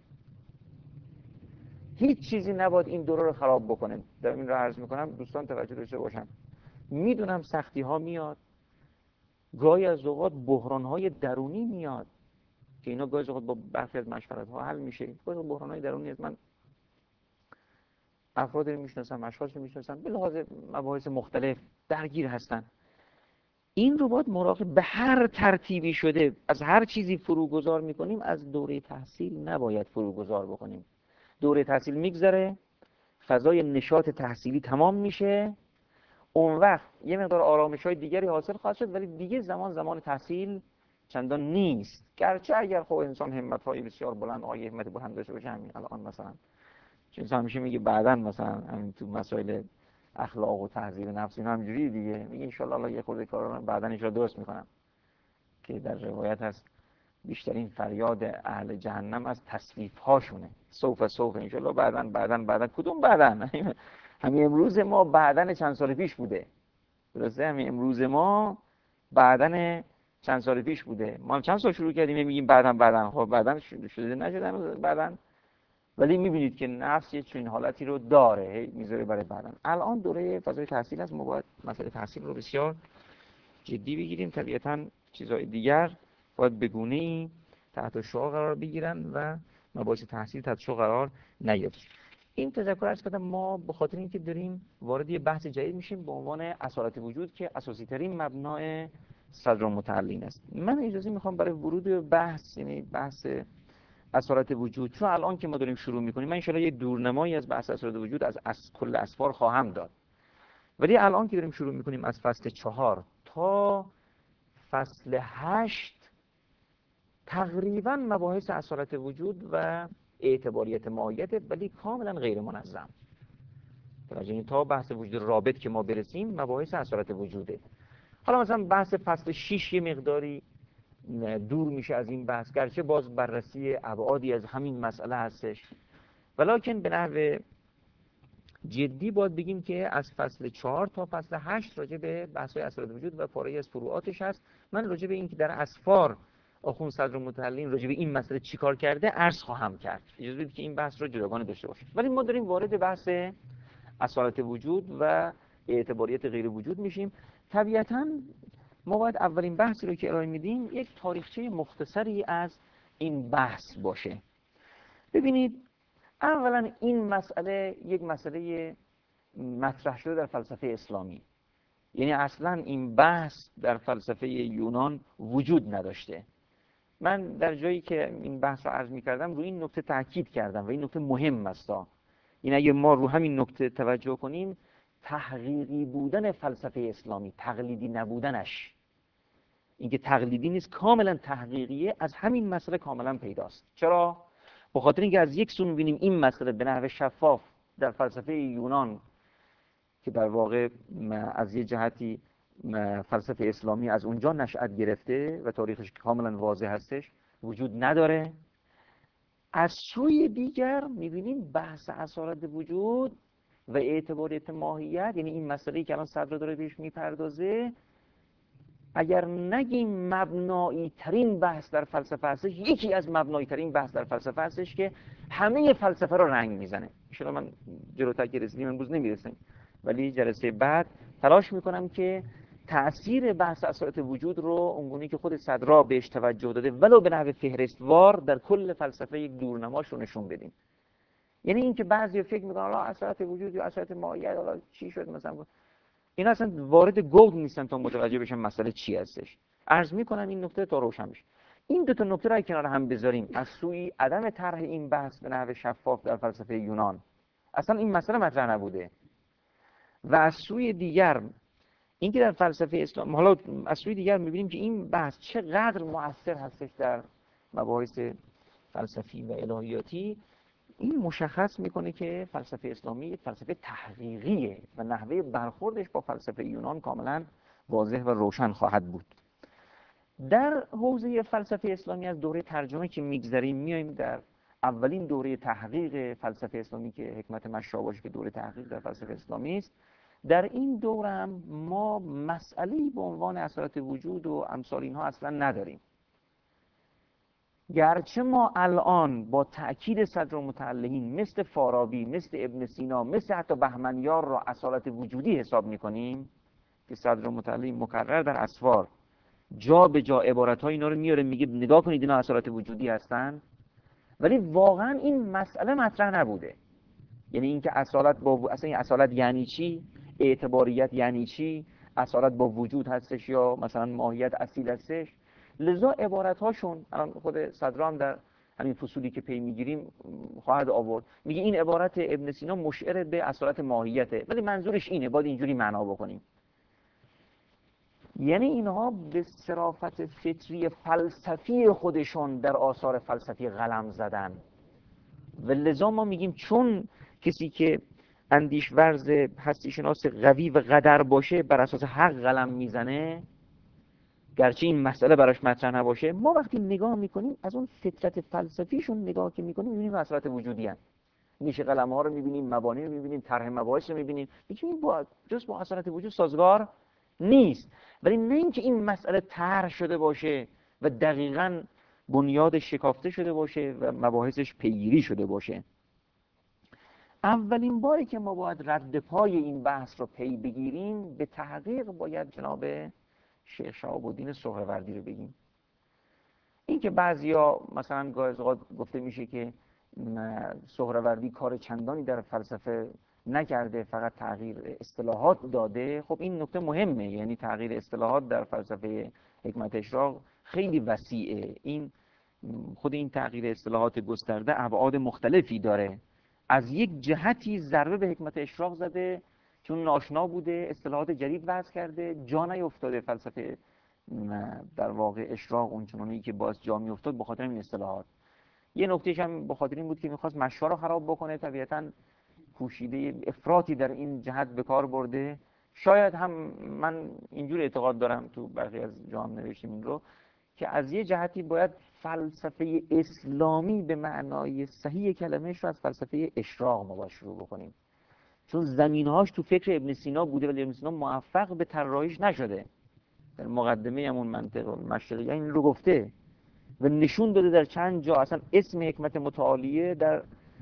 هیچ چیزی نباید این دوره رو خراب بکنه. دارم این رو عرض میکنم دوستان توجه داشته باشن. میدونم سختی ها میاد، گاهی از اوقات بحران های درونی میاد که اینا گاهی از اوقات با برخی از مشورت ها حل میشه. گاهی بحران های درونی از من افراد رو میشناسم، اشخاص رو میشناسم، به لحاظ مباحث مختلف درگیر هستن. این رو باید مراقب، به هر ترتیبی شده از هر چیزی فروگذار میکنیم از دوره تحصیل نباید فروگذار بکنیم. دوره تحصیل میگذره، فضای نشاط تحصیلی تمام میشه، اون وقت یه مقدار آرامش های دیگری حاصل خواهد شد، ولی دیگه زمان زمان تحصیل چندان نیست. گرچه اگر خب انسان همت های بسیار بلند، آیه همت بلند داشته باشه، همین الان مثلا چون انسان همیشه میگه بعداً مثلا همین تو مسائل اخلاق و تهذیب نفس اینا همینجوری دیگه میگه ان شاء الله الله یه خورده کارا رو بعداً ان شاء الله درست میکنم، که در روایت هست بیشترین فریاد اهل جهنم از تصویف هاشونه، سوف سوف ان شاء الله بعداً بعداً بعداً. کدوم بعداً؟ همین امروز ما بعداً چند سال پیش بوده، درسته؟ همین امروز ما بعداً چند سال پیش بوده. ما چند سال شروع کردیم میگیم بعداً بعداً، خب بعداً شده نشده بعداً، ولی میبینید که نفس یه چنین حالتی رو داره، میذاره برای بعداً. الان دوره فضای تحصیل است، ما باید مسئله تحصیل رو بسیار جدی بگیریم. طبیعتاً چیزهای دیگر باید به گونه‌ای تحت شعاع قرار بگیرن و مباحث تحصیل تحت شعاع قرار نیافت. این تذکر عرض کردم ما به خاطر اینکه داریم وارد یه بحث جدید میشیم به عنوان اصالت وجود که اساسی ترین مبنای صدرالمتعلین است. من اجازه میخوام برای ورود به بحث، یعنی بحث اصالت وجود، چون الان که ما داریم شروع میکنیم، من ان شاءالله یه دورنمایی از بحث اصالت وجود از, از کل اسفار خواهم داد، ولی الان که داریم شروع میکنیم از فصل چهار تا فصل هشت تقریبا مباحث اصالت وجود و اعتباریت ماهیت، ولی کاملا غیر منظم. توجه تا بحث وجود رابط که ما برسیم مباحث اصالت وجوده. حالا مثلا بحث فصل شش یه مقداری دور میشه از این بحث، گرچه باز بررسی ابعادی از همین مسئله هستش، ولکن به نحو جدی باید بگیم که از فصل چهار تا فصل هشت راجع به بحث‌های اصالت وجود و پاره از فروعاتش هست. من راجع به این که در اسفار آخوند صدرالمتعلین راجع به این مسئله چیکار کرده عرض خواهم کرد. اجازه بدید که این بحث رو جداگانه داشته باشیم، ولی ما داریم وارد بحث اصالت وجود و اعتباریت غیر وجود میشیم. طبیعتاً ما باید اولین بحثی رو که ارائه میدیم یک تاریخچه مختصری از این بحث باشه. ببینید، اولا این مسئله یک مسئله مطرح شده در فلسفه اسلامی، یعنی اصلا این بحث در فلسفه یونان وجود نداشته. من در جایی که این بحث رو عرض می‌کردم روی این نکته تاکید کردم و این نکته مهم است. این اگه ما رو همین نکته توجه کنیم، تحقیقی بودن فلسفه اسلامی، تقلیدی نبودنش، اینکه تقلیدی نیست کاملا تحقیقیه، از همین مسئله کاملا پیداست. چرا؟ به خاطر اینکه از یک سو می‌بینیم این مسئله به نحو شفاف در فلسفه یونان که در واقع از یه جهتی فلسفه اسلامی از اونجا نشأت گرفته و تاریخش کاملا واضح هستش، وجود نداره. از سوی دیگر می‌بینیم بحث اصالت وجود و اعتباریت ماهیت، یعنی این مسئله‌ای که الان صدر داره بهش میپردازه، اگر نگیم مبنایی ترین بحث در فلسفه هستش، یکی از مبنایی ترین بحث در فلسفه هستش که همه فلسفه رو رنگ میزنه. ان من جلوتر که رسیدیم امروز نمیرسیم، ولی جلسه بعد تلاش میکنم که تأثیر بحث اصالت وجود رو اونگونی که خود صدرا بهش توجه داده ولو به نحو فهرستوار در کل فلسفه یک دورنماش رو نشون بدیم. یعنی اینکه بعضی فکر میکنن الله اصالت وجود یا اصالت ماهیت حالا چی شد مثلا، این اصلا وارد گود نیستن تا متوجه بشن مسئله چی هستش. عرض میکنم این نکته تا روشن بشه. این دو تا نکته را کنار هم بذاریم، از سوی عدم طرح این بحث به نحو شفاف در فلسفه یونان اصلا این مسئله مطرح نبوده، و از سوی دیگر اینکه در فلسفه اسلام، حالا از سوی دیگر میبینیم که این بحث چقدر مؤثر هستش در مباحث فلسفی و الهیاتی. این مشخص میکنه که فلسفه اسلامی یک فلسفه تحقیقیه و نحوه برخوردش با فلسفه یونان کاملا واضح و روشن خواهد بود. در حوزه فلسفه اسلامی از دوره ترجمه که میگذریم میایم در اولین دوره تحقیق فلسفه اسلامی که حکمت مشابهش که دوره تحقیق در فلسفه اسلامی است. در این دوره هم ما مسئله‌ای به عنوان اصالت وجود و امثال اینها اصلا نداریم، گرچه ما الان با تأکید صدرالمتعلقین مثل فارابی، مثل ابن سینا، مثل حتی بهمنیار را اصالت وجودی حساب میکنیم که صدرالمتعلقین مکرر در اسفار جا به جا عبارت‌های اینا رو میاره، میگه نگاه کنید اینا اصالت وجودی هستن، ولی واقعا این مسئله مطرح نبوده. یعنی اینکه اصالت با اصلا این اصالت یعنی چی، اعتباریت یعنی چی، اصالت با وجود هستش یا مثلا ماهیت اصیل هستش. لذا عبارت هاشون الان خود صدرا هم در همین فصولی که پی میگیریم خواهد آورد، میگه این عبارت ابن سینا مشعر به اصالت ماهیته، ولی منظورش اینه، باید اینجوری معنا بکنیم. یعنی اینها به صرافت فطری فلسفی خودشون در آثار فلسفی قلم زدن و لذا ما میگیم چون کسی که اندیشورز هستی شناس قوی و قدر باشه بر اساس حق قلم میزنه، گرچه این مسئله براش مطرح نباشه، ما وقتی نگاه میکنیم از اون فطرت فلسفیشون نگاه که میکنیم میبینیم اصالت وجودی هست. نیشه قلم ها رو میبینیم، مبانی رو میبینیم، طرح مباحث رو میبینیم، میگیم با جز با اصالت وجود سازگار نیست. ولی نه اینکه این مسئله طرح شده باشه و دقیقاً بنیاد شکافته شده باشه و مباحثش پیگیری شده باشه. اولین باری که ما باید رد پای این بحث رو پی بگیریم به تحقیق باید جناب شیخ شهاب الدین سهروردی رو بگیم. این که بعضیا مثلا گاهی اوقات گفته میشه که سهروردی کار چندانی در فلسفه نکرده، فقط تغییر اصطلاحات داده. خب این نکته مهمه، یعنی تغییر اصطلاحات در فلسفه حکمت اشراق خیلی وسیعه. این خود این تغییر اصطلاحات گسترده ابعاد مختلفی داره. از یک جهتی ضربه به حکمت اشراق زده چون ناشنا بوده، اصطلاحات جدید وضع کرده، جا نیفتاده فلسفه در واقع اشراق اون چنانی که باز جا می افتاد به خاطر این اصطلاحات. یه نکتهش هم به خاطر این بود که می‌خواست مشا رو خراب بکنه، طبیعتاً پوشیده افراطی در این جهت به کار برده. شاید هم من اینجور اعتقاد دارم، تو برخی از جاام نوشتیم این رو، که از یه جهتی باید فلسفه اسلامی به معنای صحیح کلمهش رو از فلسفه اشراق ما باید شروع بکنیم، چون زمینهاش تو فکر ابن سینا بوده ولی ابن سینا موفق به طراحیش نشده. در مقدمه همون منطق مشرقی این رو گفته و نشون داده در چند جا اصلا اسم حکمت متعالیه در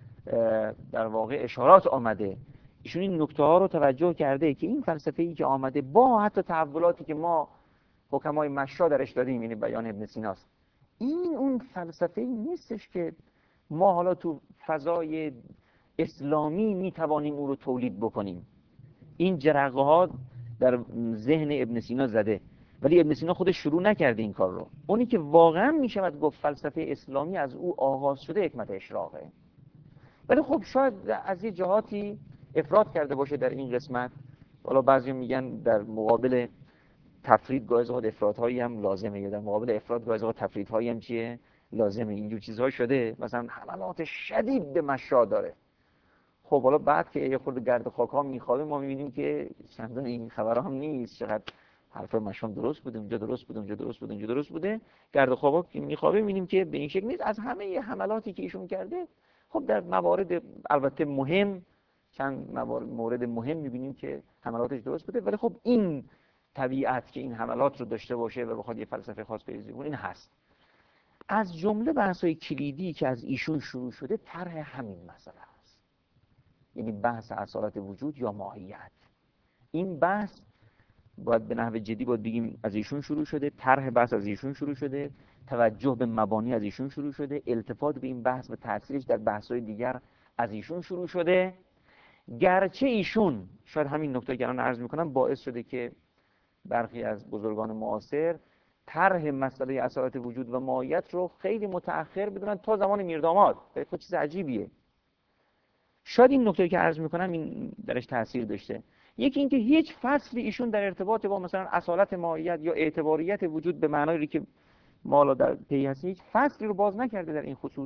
در واقع اشارات آمده. ایشون این نکته ها رو توجه کرده که این فلسفه ای که آمده با حتی تحولاتی که ما حکمای مشا درش دادیم، یعنی بیان ابن سیناست، این اون فلسفه ای نیستش که ما حالا تو فضای اسلامی میتوانیم اون رو تولید بکنیم. این جرقه ها در ذهن ابن سینا زده ولی ابن سینا خودش شروع نکرده این کار رو. اونی که واقعا میشود گفت فلسفه اسلامی از او آغاز شده حکمت اشراقه. ولی خب شاید از یه جهاتی افراط کرده باشه در این قسمت. حالا بعضی میگن در مقابل تفرید گاهی اوقات افراط‌هایی هم لازمه، یا در مقابل افراط گاهی اوقات تفریط‌هایی هم چیه لازمه. اینجور چیزها شده، مثلا حملات شدید به مشا داره. خب حالا بعد که یه خورده گرد خاک ها میخوابه ما میبینیم که چندان این خبرها هم نیست، چقدر حرف مشام درست بوده، اونجا درست بوده، اونجا درست بوده، اونجا درست بوده. گرد خاک که میخوابه میبینیم که به این شکل نیست. از همه حملاتی که ایشون کرده خب در موارد البته مهم، چند مورد مهم میبینیم که حملاتش درست بوده، ولی خب این طبیعت که این حملات رو داشته باشه و بخواد یه فلسفه خاص بریزه این هست. از جمله بحث‌های کلیدی که از ایشون شروع شده طرح همین مسئله است، یعنی بحث اصالت وجود یا ماهیت. این بحث باید به نحو جدی باید بگیم از ایشون شروع شده، طرح بحث از ایشون شروع شده، توجه به مبانی از ایشون شروع شده، التفات به این بحث و تأثیرش در بحث‌های دیگر از ایشون شروع شده. گرچه ایشون شاید همین نکته که الان عرض می‌کنم باعث شده که برخی از بزرگان معاصر طرح مسئله اصالت وجود و ماهیت رو خیلی متأخر بدونن تا زمان میرداماد. خیلی چیز عجیبیه. شاید این نکته که عرض میکنم این درش تاثیر داشته. یکی اینکه هیچ فصلی ایشون در ارتباط با مثلا اصالت ماهیت یا اعتباریت وجود به معنایی که ما در پی هستیم هیچ فصلی رو باز نکرده در این خصوص.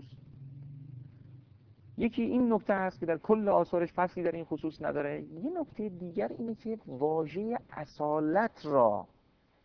یکی این نکته هست که در کل آثارش فصلی در این خصوص نداره. یه نکته دیگر اینه که واژه اصالت را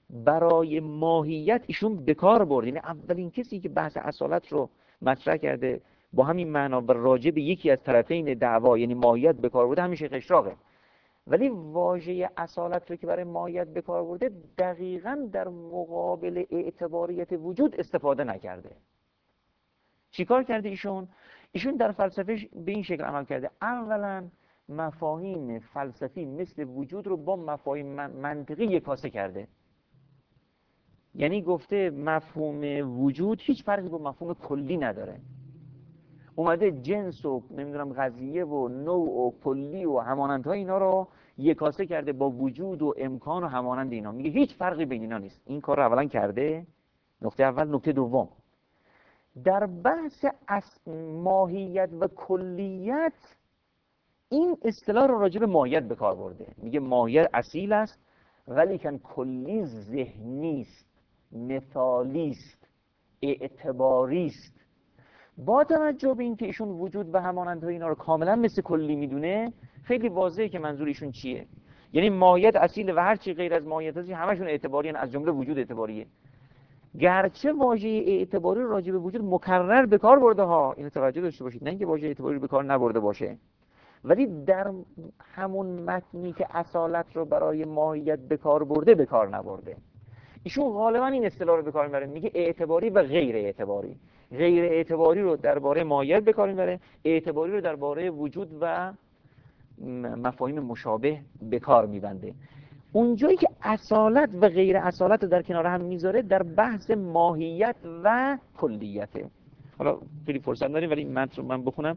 برای ماهیت ایشون به کار برد. یعنی اولین کسی که بحث اصالت رو مطرح کرده با همین معنا و راجع به یکی از طرفین دعوا یعنی ماهیت به کار برده همین شیخ اشراقه. ولی واژه اصالت رو که برای ماهیت به کار برده دقیقاً در مقابل اعتباریت وجود استفاده نکرده. چیکار کرده ایشون؟ ایشون در فلسفهش به این شکل عمل کرده. اولاً مفاهیم فلسفی مثل وجود رو با مفاهیم منطقی یکاسه کرده. یعنی گفته مفهوم وجود هیچ فرقی با مفهوم کلی نداره. اومده جنس و نمیدونم قضیه و نوع و کلی و همانندهای اینا رو یکاسه کرده با وجود و امکان و همانند اینا. میگه هیچ فرقی بین اینا نیست. این کار رو اولا کرده. نکته اول. نکته دوم، در بحث ماهیت و کلیت این اصطلاح رو راجع به ماهیت به کار برده. میگه ماهیت اصیل است ولیکن کلی ذهنی است، مثالی است، اعتباری است. با توجه به اینکه ایشون وجود و همانندهای اینا رو کاملا مثل کلی میدونه، خیلی واضحه که منظور ایشون چیه. یعنی ماهیت اصیل و هر چی غیر از ماهیت هست همشون اعتباریان، از جمله وجود اعتباریه. گرچه واژه اعتباری راجع به وجود مکرر به کار برده ها، اینو توجه داشته باشید، نه اینکه واژه اعتباری رو به کار نبرده باشه، ولی در همون متنی که اصالت رو برای ماهیت به کار برده به کار نبرده. ایشون غالبا این اصطلاح رو به کار میبره، میگه اعتباری و غیر اعتباری. غیر اعتباری رو درباره ماهیت به کار میبره، اعتباری رو درباره وجود و مفاهیم مشابه به کار میبنده. اونجایی که اصالت و غیر اصالت رو در کنار هم میذاره در بحث ماهیت و کلیته. حالا خیلی فرصت داریم ولی این متن رو من بخونم.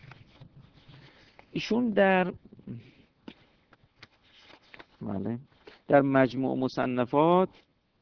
ایشون در بله در مجموع مصنفات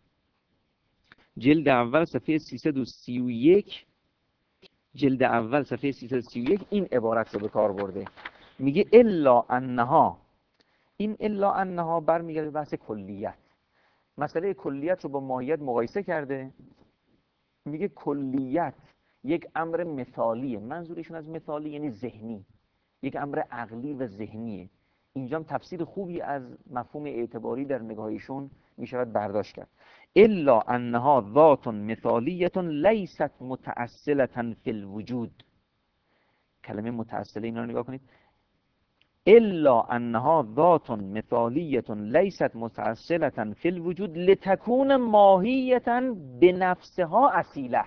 جلد اول صفحه سیصد و سی و یک جلد اول صفحه سیصد و سی و یک این عبارت رو به کار برده. میگه الا انها، این الا انها برمیگرده به بحث کلیت. مسئله کلیت رو با ماهیت مقایسه کرده. میگه کلیت یک امر مثالیه. منظورشون از مثالی یعنی ذهنی، یک امر عقلی و ذهنیه. اینجا هم تفسیر خوبی از مفهوم اعتباری در نگاهشون میشود برداشت کرد. الا انها ذات مثالیه لیست متأصلة فی الوجود. کلمه متأصله اینا رو نگاه کنید. الا انها ذات مثالیه لیست متأصلة فی الوجود لتكون ماهیه بنفسها اصیله.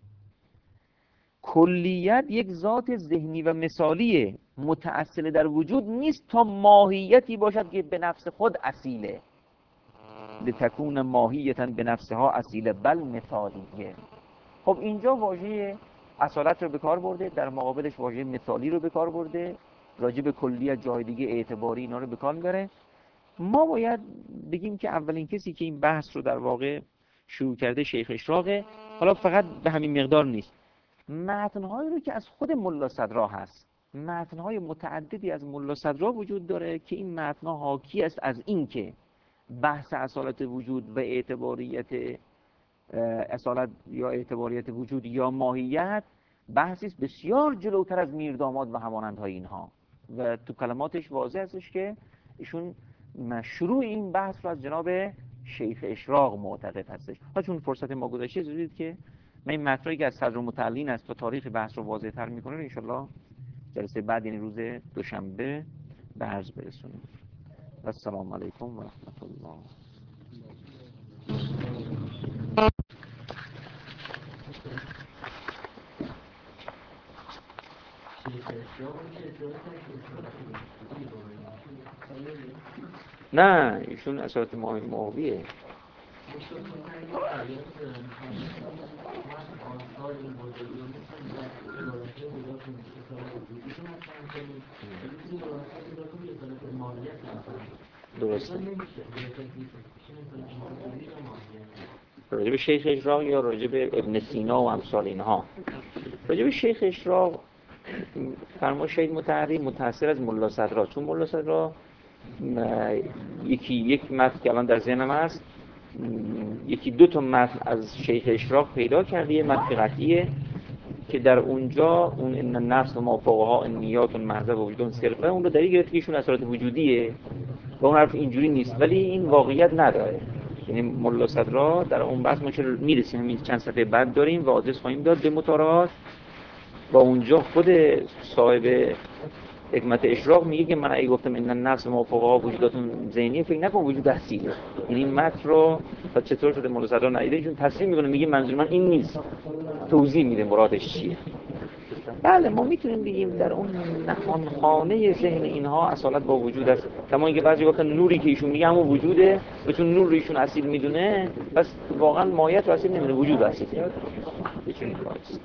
کلیت یک ذات ذهنی و مثالیه، متأصل در وجود نیست تا ماهیتی باشد که به نفس خود اصیله. لتكون ماهیه بنفسها اصیله بل مثالیه. خب اینجا واژه اصالت رو به کار برده، در مقابلش واژه مثالی رو به کار برده. راجع به کلیت جای دیگه اعتباری اینا رو به کار میبره. ما باید بگیم که اولین کسی که این بحث رو در واقع شروع کرده شیخ اشراقه. حالا فقط به همین مقدار نیست، متن‌هایی رو که از خود ملا صدرا هست، متن‌های متعددی از ملا صدرا وجود داره که این متن‌ها حاکی است از این که بحث اصالت وجود و اعتباریت اصالت یا اعتباریت وجود یا ماهیت بحثی است بسیار جلوتر از میرداماد و همانندهای اینها. و تو کلماتش واضح هستش که ایشون شروع این بحث رو از جناب شیخ اشراق معتقد هستش. ها چون فرصت ما گذشته زودید که من این مطلبی که از صدر متعلین است تا تاریخ بحث رو واضح تر میکنه ان شاء الله جلسه بعد یعنی روز دوشنبه به عرض برسونیم. السلام علیکم و رحمت الله. نه ایشون اصالت ماهویه. درسته. راجع به شیخ اشراق یا راجع به ابن سینا و امثال اینها؟ راجع به شیخ اشراق فرمایش شهید مطهری متأثر از ملا صدرا، چون ملا صدرا یکی یک متن که الان در ذهنم هست، یکی دو تا متن از شیخ اشراق پیدا کرده، یه متن قطعیه که در اونجا اون ان النفس و ما فوقها النیات محض و وجود صرفه، اون رو دلیل گرفت که ایشون اصالت وجودیه و اون حرف اینجوری نیست، ولی این واقعیت نداره. یعنی ملا صدرا در اون بحث ما که میرسیم همین چند صفحه بعد داریم و آدرس خواهیم داد به مطالعات و اونجا خود صاحب حکمت اشراق میگه که من اگه گفتم این نفس ما فوقها وجوداتون ذهنیه فکر نکن وجود اصیله. یعنی متن رو تا چطور شده ملا صدرا ندیده چون تصریح میکنه میگه منظور من این نیست، توضیح میده مرادش چیه. بله ما میتونیم بگیم در اون نهانخانه ذهن اینها اصالت با وجود است، کما اینکه بعضی وقتا نوری که ایشون میگه همون وجوده و چون نور رو ایشون اصیل میدونه بس واقعا ماهیت رو اصیل نمیدونه، وجود رو اصیل میدونه. چه این کاریست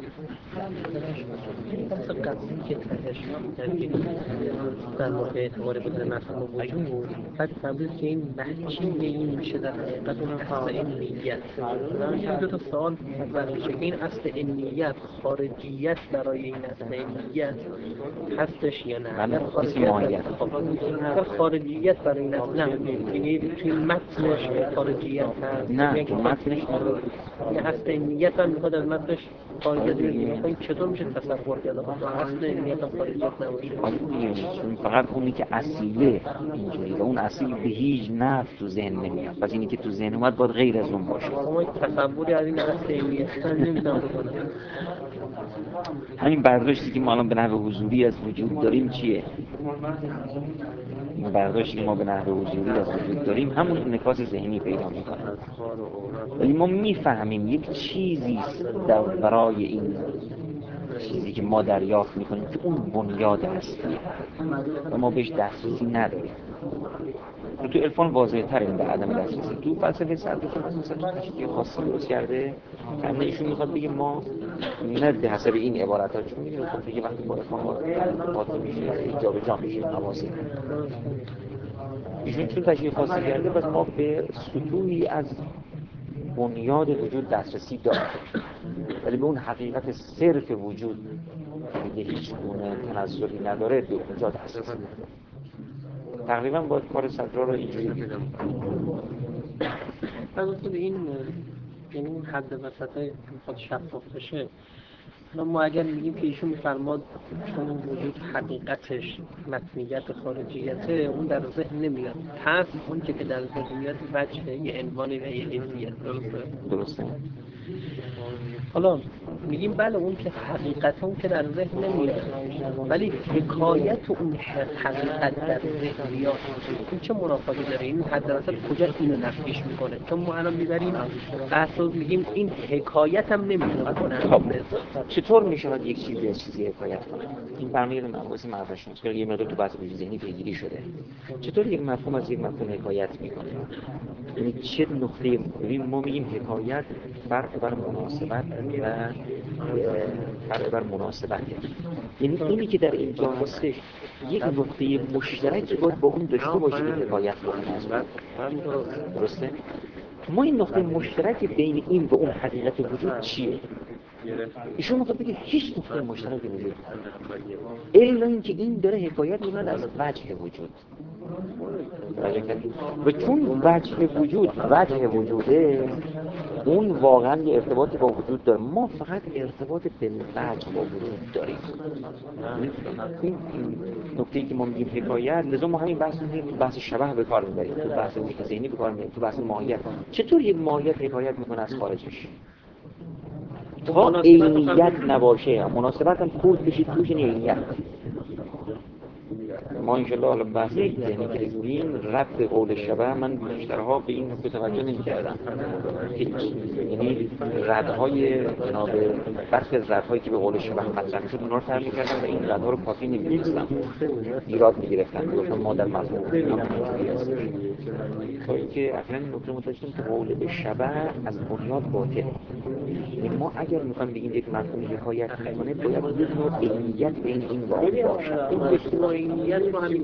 بحث قبلی که تحتش در واقع اعتبار بودن مفهوم وجود، بعد قبول که این محچین این میشه در حقیقت اون اصل انیت. دو تا سوال مطرح میشه که این اصل انیت خارجیت برای این اصل انیت هستش یا نه؟ من خارجیت خب خارجیت برای این اصل نه، یعنی توی متنش خارجیت هست نه تو متنش نداره، یه اصل انیت هم میخواد از متنش خارجیت بگیره. این چطور میشه تصور کرد اصل انیت هم خارجیت نباشه؟ فقط اونی که اصیله اینجوری و اون اصیل به هیچ نفع تو ذهن نمیاد، پس اینی که تو ذهن اومد باید غیر از اون باشه. ما تصوری از این اصل انیت نمیتونم بکنم. همین برداشتی که ما الان به نحو حضوری از وجود داریم چیه؟ این برداشتی که ما به نحو حضوری از وجود داریم همون انعکاس ذهنی پیدا میکنه، ولی ما میفهمیم یک چیزی در برای این چیزی که ما دریافت میکنیم که اون بنیاد هستیه و ما بهش دسترسی نداریم. تو عرفان واضح تر این به عدم دسترسی. تو فلسفه صدوسی مثلا تشکیل خاصی درست کرده، همه ایشون میخواد بگه ما نه به حسب این عبارت ها، چون میگه خب دیگه وقتی با عرفان وارد میشه جا به جا میشه حواسی ایشون چون تشکیل خاصی کرده بس ما به سطوحی از بنیاد وجود دسترسی داریم، ولی به اون حقیقت صرف وجود که هیچ گونه تنزلی نداره به اونجا دسترسی نداریم. تقریبا باید کار صدرا رو اینجوری بگم. از خود این یعنی اون حد وسطای میخواد شفاف بشه. ما اگر میگیم که ایشون میفرماد چون وجود حقیقتش متنیت خارجیته اون در ذهن نمیاد، پس اون که در ذهن میاد وجه یه عنوانی و یه حیثیت. درسته؟ درسته. حالا میگیم بله اون که حقیقت اون که در ذهن نمیاد، ولی حکایت اون حقیقت در ذهن میاد، این چه منافاتی داره؟ این حد وسط کجا اینو نفیش میکنه؟ چون ما الان میبریم بحث رو میگیم این حکایت هم نمیتونه کنه. چطور میشود یک چیزی از چیزی حکایت کنه؟ این برمیگرده مباحث معرفت که یه مقدار تو بحث وجود ذهنی پیگیری شده. چطور یک مفهوم از یک مفهوم حکایت میکنه؟ یعنی چه نقطه ببین ما میگیم حکایت فرق بر مناسبت و فرق بر مناسبت، یعنی اینی که در اینجا هستش یک نقطه مشترکی باید با اون داشته باشه که حکایت بکنه. درسته؟ ما این نقطه مشترک بین این و اون حقیقت وجود چیه؟ ایشون میخواد بگه هیچ نقطه مشترکی وجود نداره الا اینکه این داره حکایت میکنه از وجه وجود. و چون وجه وجود وجه وجوده اون واقعا یه ارتباطی با وجود داره، ما فقط ارتباط بالوجه با وجود داریم. این نکته‌ای که ما میگیم حکایت، لذا ما همین بحث رو بحث شبه به کار میبریم، تو بحث وجود ذهنی به کار میبریم، تو بحث ماهیت. چطور یک ماهیت حکایت میکنه از خارجش؟ تا عینیت نباشه، مناسبت هم خود بشید توش عینیت. ما انشالله حالا بحث ذهنی که رسیدیم رد به قول شبه من بیشترها به این نکته توجه نمی‌کردم، یعنی ردهای جناب برخی از ردهایی که به قول شبه مطرح شد اونا رو فهم می‌کردم و این ردها رو کافی نمی‌دونستم، ایراد می‌گرفتن، میگفتم ما در مفهوم اینجوری هست. تا اینکه اخیراً نکته متوجه شدم که قول به شبه از بنیاد باطل، یعنی ما اگر می‌خوایم بگیم یک مفهوم حکایت می‌کنه باید یک نوع عینیت بین این واقع باشه.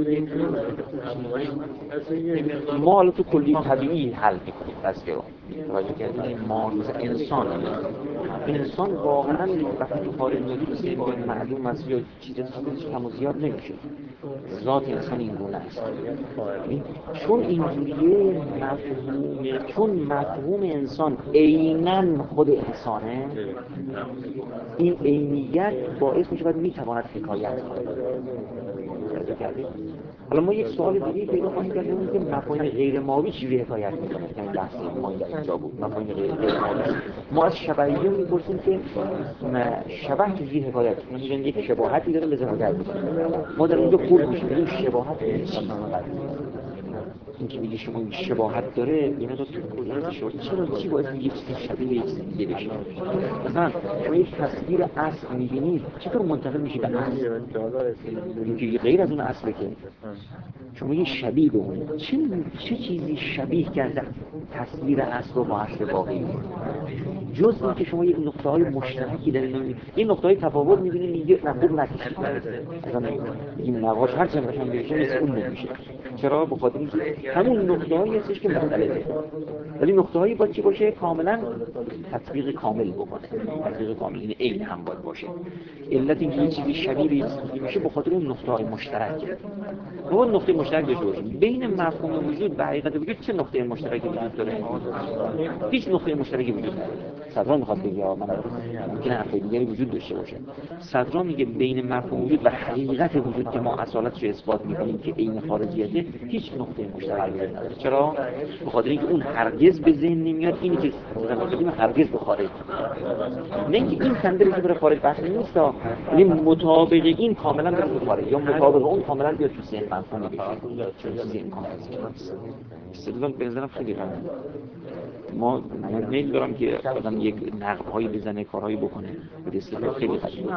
ما حالا تو کلی طبیعی حل میکنیم بس که توجه کردیم ما مثلا انسان انسان واقعا وقتی تو خارج میاد مثل این باید معلوم است یا چیز کم و زیاد نمیشه، ذات انسان این گونه است. چون اینجوریه مفهوم چون مفهوم انسان عیناً خود انسانه، این عینیت باعث میشه باید میتواند حکایت کنه. حالا ما یک سوال دیگه پیدا خواهیم کرد اون که مفاهیم غیر ماوی چجوری حکایت میکنه، یعنی بحث ما در اینجا بود مفاهیم غیر ماوی. ما از شبحیون میپرسیم که شبح چجوری حکایت میکنه، میگن یک شباهتی داره لذا حکایت میکنه. ما در اینجا خورد میشیم این شباهت چیه؟ این که میگه شما شباهت داره یعنی تو کجا شما چرا چی باعث میگه چیزی شبیه به چیز دیگه بشه؟ مثلا شما یک تصویر اصل میبینید چطور منتقل میشی به اصل؟ اینکه غیر از اون اصله که شما یه شبیه به اون چه چه چیزی شبیه کرده تصویر اصل رو با اصل واقعی جز این که شما یک نقطه‌های مشترکی در این می‌بینید، این نقطه‌های تفاوت می‌بینید میگه نقد نکشید مثلا این نقاش هر چند باشن بشه مثل اون نمیشه. چرا؟ به خاطر اینکه همون نقطه‌هایی هستش که مختلفه، ولی نقطه‌هایی باید چی باشه؟ کاملا تطبیق کامل بکنه، تطبیق کامل این عین هم باید باشه. علت اینکه یه چیزی شبیه به چیزی میشه به خاطر اون نقطه‌های مشترکه. ما نقطه مشترک داشته باشیم بین مفهوم وجود و حقیقت وجود. چه نقطه مشترکی وجود داره؟ هیچ نقطه مشترکی وجود نداره. صدرا میخواد بگه من ممکنه حرف دیگری وجود داشته باشه. صدرا میگه بین مفهوم وجود و حقیقت وجود که ما اصالتش رو اثبات میکنیم که عین خارجیته هیچ نقطه مشترکی وجود نداره. چرا؟ به خاطر اینکه اون هرگز به ذهن نمیاد اینی که میگیم هرگز به خارج. نه اینکه این صندلی که برای خارج بحث نیست، یعنی مطابق این کاملا به خارج یا مطابق اون کاملا بیاد تو ذهن مفهوم بشه. چون چیزی امکان نیست. استدلال به نظرم خیلی مهمه. ما من میل دارم که آدم یک نقدهایی بزنه، کارهایی بکنه. به استدلال خیلی خیلی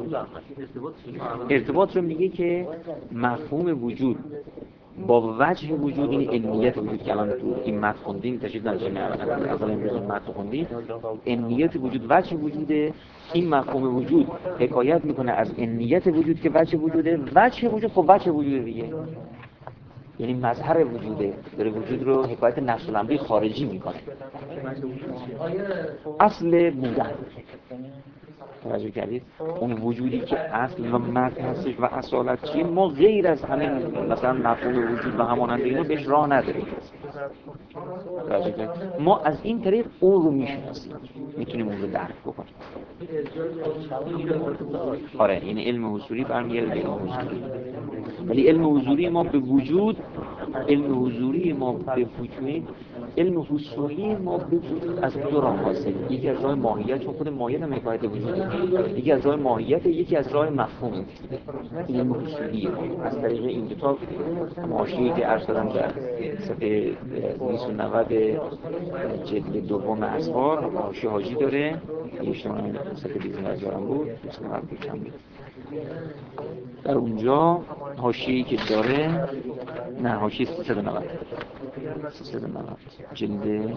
ارتباط رو میگه که مفهوم وجود با وجه وجود، این علمیت وجود که الان تو این متن خوندیم تشریح نداشتیم اول امروز این متن خوندیم، علمیت وجود وجه وجوده. این مفهوم وجود حکایت میکنه از علمیت وجود که وجه وجوده. وجه وجود خب وجه وجوده دیگه، یعنی مظهر وجوده، داره وجود رو حکایت نفس الامری خارجی میکنه. اصل بودن توجه کردید؟ اون وجودی که اصل و متن هستش و اصالت چیه، ما غیر از همین مثلا مفهوم وجود و همانند اینو بهش راه نداریم. توجه کردید؟ ما از این طریق اون رو میشناسیم، میتونیم اون رو درک بکنیم. آره این علم حضوری برمیگرده به علم حضوری، ولی علم حضوری ما به وجود، علم حضوری ما به وجود، علم حصولی ما به وجود از دو راه حاصل. یکی از راه ماهیت، چون خود ماهیت هم حکایت وجوده، یکی از راه ماهیت، یکی از راه مفهوم. این علم حصولیه از طریق این دو تا حاشیه‌ای که عرض کردم در صفحه دویست و نود جلد دوم اسفار حاشیه حاجی داره، ایشون صفحه دویست و نود بود، دویست و نود چند بود. در اونجا حاشیه‌ای که داره، نه حاشیه سیصد و نود سیصد و نود جلد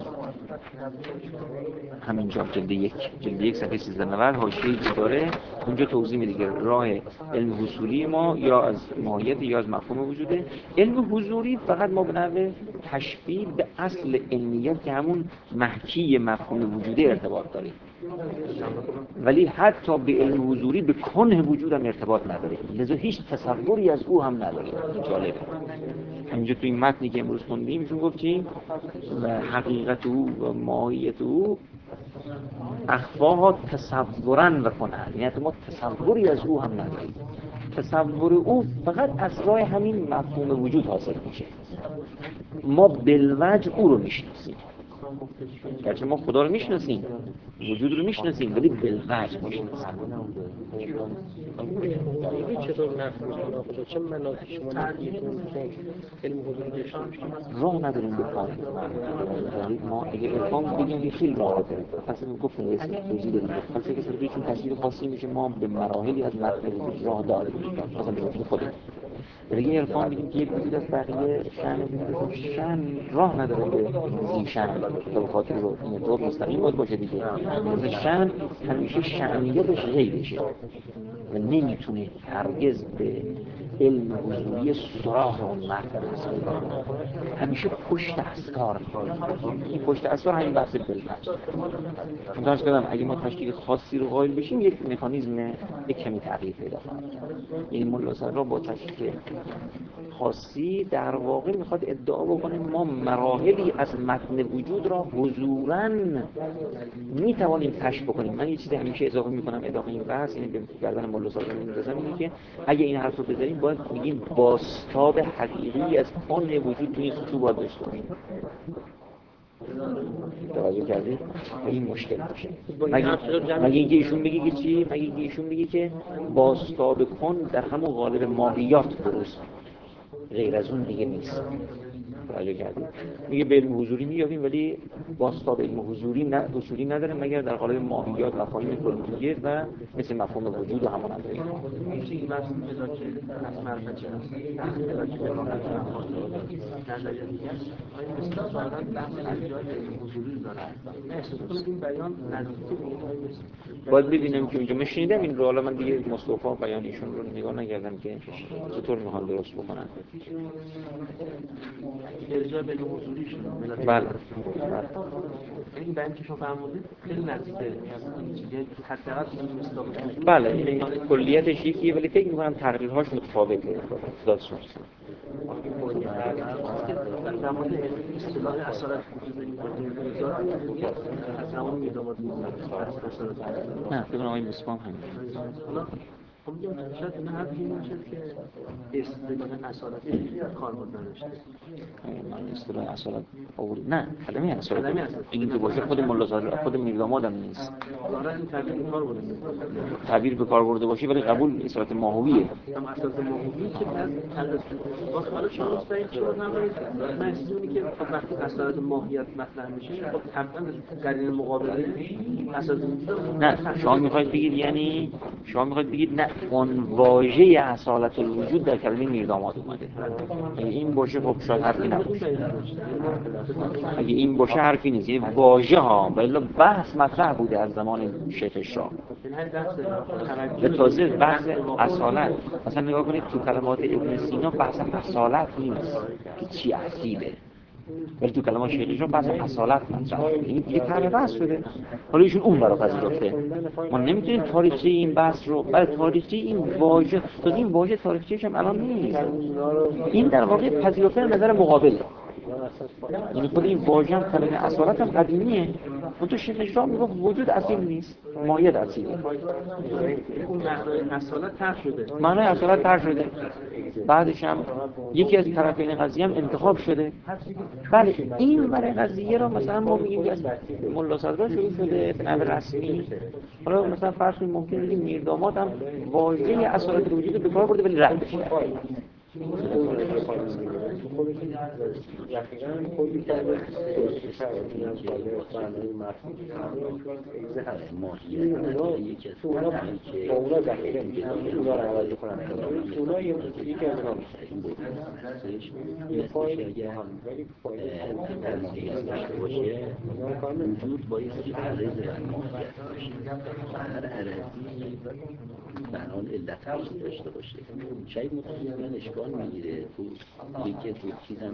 همینجا جلد یک جلد یک صفحه سیصد و نود حاشیه‌ای که داره اونجا توضیح میده که راه علم حصولی ما یا از ماهیت یا از مفهوم وجوده. علم حضوری فقط ما به نحو تشبیه به اصل علمیت که همون محکی مفهوم وجوده ارتباط داره، ولی حتی به علم حضوری به کنه وجود هم ارتباط نداره، لذا هیچ تصوری از او هم نداره. جالبه همینجا تو این متنی که امروز خوندیم ایشون گفت چی؟ و حقیقت او و ماهیت او اخفاها تصورا و کنن، یعنی ما تصوری از او هم نداریم. تصور او فقط از راه همین مفهوم وجود حاصل میشه. ما بالوجه او رو میشناسیم، گرچه ما خدا رو میشناسیم، وجود رو میشناسیم، ولی بالوجه میشناسیم. چطور نفی میکنه خدا؟ چه مناطق شما نفیتون علم حضوری داشته باشید؟ راه نداریم بفهمیم. یعنی ما اگه ارفان بگیم خیلی راه داریم، پس گفتم اسم توضیح دادیم، پس اگه صرفی چون تصویر خاصی میشه ما به مراحلی از متن وجود راه داریم، مثلا به وجود خودمون. اگه ارفان بگیم که یک وجود از بقیه شأن وجود شأن راه نداره به زی شأن به خاطر رو این ارتباط مستقیم باید باشه دیگه. مثلا شأن همیشه شأنیتش غیرشه و نمیتونه هرگز به علم حضوری سراغ اون متن برسه. همیشه پشت اسطار، این پشت اسطار همین بحث بالوجه. من درس کردم اگه ما تشکیل خاصی رو قائل بشیم یک مکانیزم یک کمی تغییر پیدا خواهد کرد. این ملا صدرا با تشکیل خاصی در واقع میخواد ادعا بکنه ما مراحلی از متن وجود را حضوراً میتوانیم کشف بکنیم. من یه چیزی همیشه اضافه میکنم اضافه این بحث، یعنی به گردن ملا صدرا میندازم، اینه که اگه این حرف رو بزنیم باید میگیم بازتاب حقیقی از کن وجود توی این سطوح باید داشته باشیم. توجه کردید؟ این مشکل میشه. مگه مگه اینکه ایشون بگه که چی؟ مگه اینکه ایشون بگه که بازتاب کن در همون قالب ماهیات درست، غیر از اون دیگه نیست. توجه کردید؟ میگه به علم حضوری میابیم ولی بازتاب علم حضوری نه اصولی نداره مگر در قالب ماهیات، مفاهیم کلیه و مثل مفهوم وجود و همانند اینا. چیزی مثلا مثلا که از معرفت هست نظریه دیگه است. آیا مثلا سوالات بحث ارجاع حضوری داره؟ نه احساس این بیان نزدیک به باید ببینم که اونجا من شنیدم این رو، حالا من دیگه مصطفی بیان ایشون رو نگاه نکردم که چطور میخوان درست بکنن. ارجاع به حضوریشون بله. این بیان که شما فرمودید خیلی نزدیکه. یعنی حداقل این مصداق بله این کلیتش یکیه ولی فکر می‌کنم تقریرهاش متفاوته. دادشون در مورد اصطلاح اصالت از زمان میداماد نه فکر کنم آقای مصباح همین خب میگم شاید این حرف این باشد که اصطلاح اصالت کاربرد نداشته. من اصطلاح اصالت آورد نه کلمه اصالت این که باشه خود ملا صادق خود میرداماد هم نیست. ظاهرا این تعبیر به کار برده تعبیر به کار برده باشه ولی قبول اصالت ماهویه. هم اصالت ماهویی که از باز حالا شما مستقیم شما نمایید من احساسونی که خب وقتی اصالت ماهیت مطرح میشه خب طبعا قرینه مقابله اصالت نه شما میخواید بگید یعنی شما میخواید بگید نه اون واژه اصالت الوجود در کلمه میرداماد اومده. اگه این باشه خب شاید حرفی نباشه. اگه این باشه حرفی نیست. یه واژه ها ولی بحث مطرح بوده از زمان شیخ شاه. به تازه بحث اصالت مثلا نگاه کنید تو کلمات ابن سینا بحث اصالت نیست که چی اصیله ولی تو کلمات شیخ شاه بحث اصالت مطرح این دیگه طرح بحث شده. حالا ایشون اون برا پذیرفته. ما نمیتونیم تاریخچه این بحث رو بعد تاریخچه این واژه تو این واژه تاریخچه‌ش هم الان نیست. این در واقع پذیرفته نظر مقابله. یعنی خود این واژه هم کلمه اصالت هم قدیمیه. اون تو شیخ شاه میگه وجود اصیل نیست، مایه اصیله. اون معنای اصالت طرح شده. معنای اصالت طرح شده. بعدش هم یکی از طرفین قضیه هم انتخاب شده. بله این برای قضیه رو مثلا ما میگیم از ملا صدرا شروع شده به نحو رسمی. حالا مثلا فرض کنیم ممکن بگیم میرداماد هم واژه اصالت وجود به کار برده ولی ردش کرده. وجود بایستی عرض بر ماهیت باشه. هر عرضی بنان علت عرض داشته باشه. شاید مطمئن اشکال میگیره تو یکی تو چیزم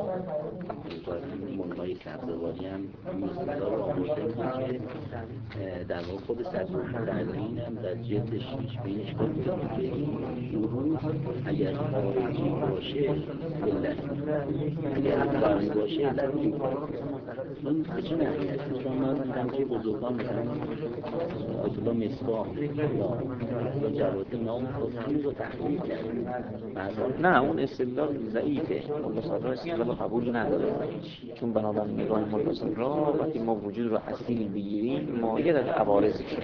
مولای سبزواری هم میزدار رو آورده میگه که در واقع خود صدرالمتعلین هم در جلد شیش به این اشکال میگه که ورود اگر خارجی باشه علت اگر خارجی باشه علت اون به چه معنی هست؟ مثلا من دیدم که بزرگان مثلا آیت الله مصباح یا جواد نام خودی رو تحقیق کرد. نه اون استدلال ضعیفه. ملا صدرا استدلال قبول نداره چون بنابر نگاه ملا صدرا وقتی ما وجود رو اصیل بگیریم مایه در عوارضشه.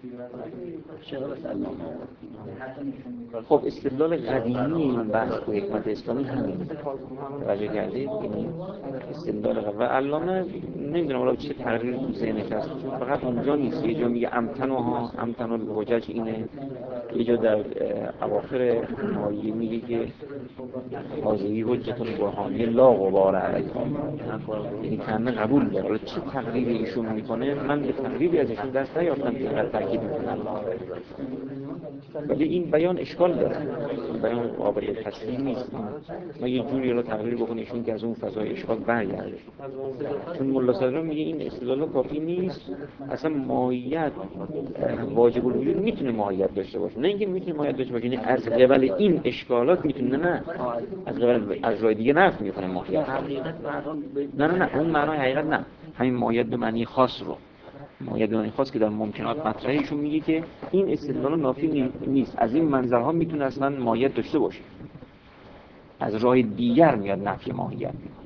خب استدلال قدیمی این بحث تو حکمت اسلامی همین توجه کردید این استدلال و علامه نمیدونم حالا چه تغییری تو ذهنش هست چون فقط اونجا نیست. یه جا میگه امتنها امتن الحجج اینه، یه جا در اواخر مایه میگه که حاضری حجتون برهانی لا غبار علیها، یعنی کامل قبول داره. حالا چه تقریبی ایشون میکنه من به تقریبی از ایشون دست نیافتم که اینقدر تاکید میکنم ولی این بیان اشکال داره. این بیان قابل تصدیق نیست. ما یه جوری رو تقریر بکنیم ایشون که از اون فضای اشکال برگرده چون ملا صدرا میگه این استدلال کافی نیست. اصلا ماهیت واجب الوجود میتونه ماهیت داشته باشه، نه اینکه میتونه ماهیت داشته باشه یعنی از قبل این اشکالات میتونه، نه از قبل از راه دیگه نفی میکنه ماهیت. نه نه نه اون معنای حقیقت نه، همین ماهیت به معنی خاص رو ماهیت به معنی خاص که در ممکنات مطرحشون میگه که این استدلال نافی نیست. از این منظرها میتونه اصلا ماهیت داشته باشه. از راه دیگر میاد نفی ماهیت.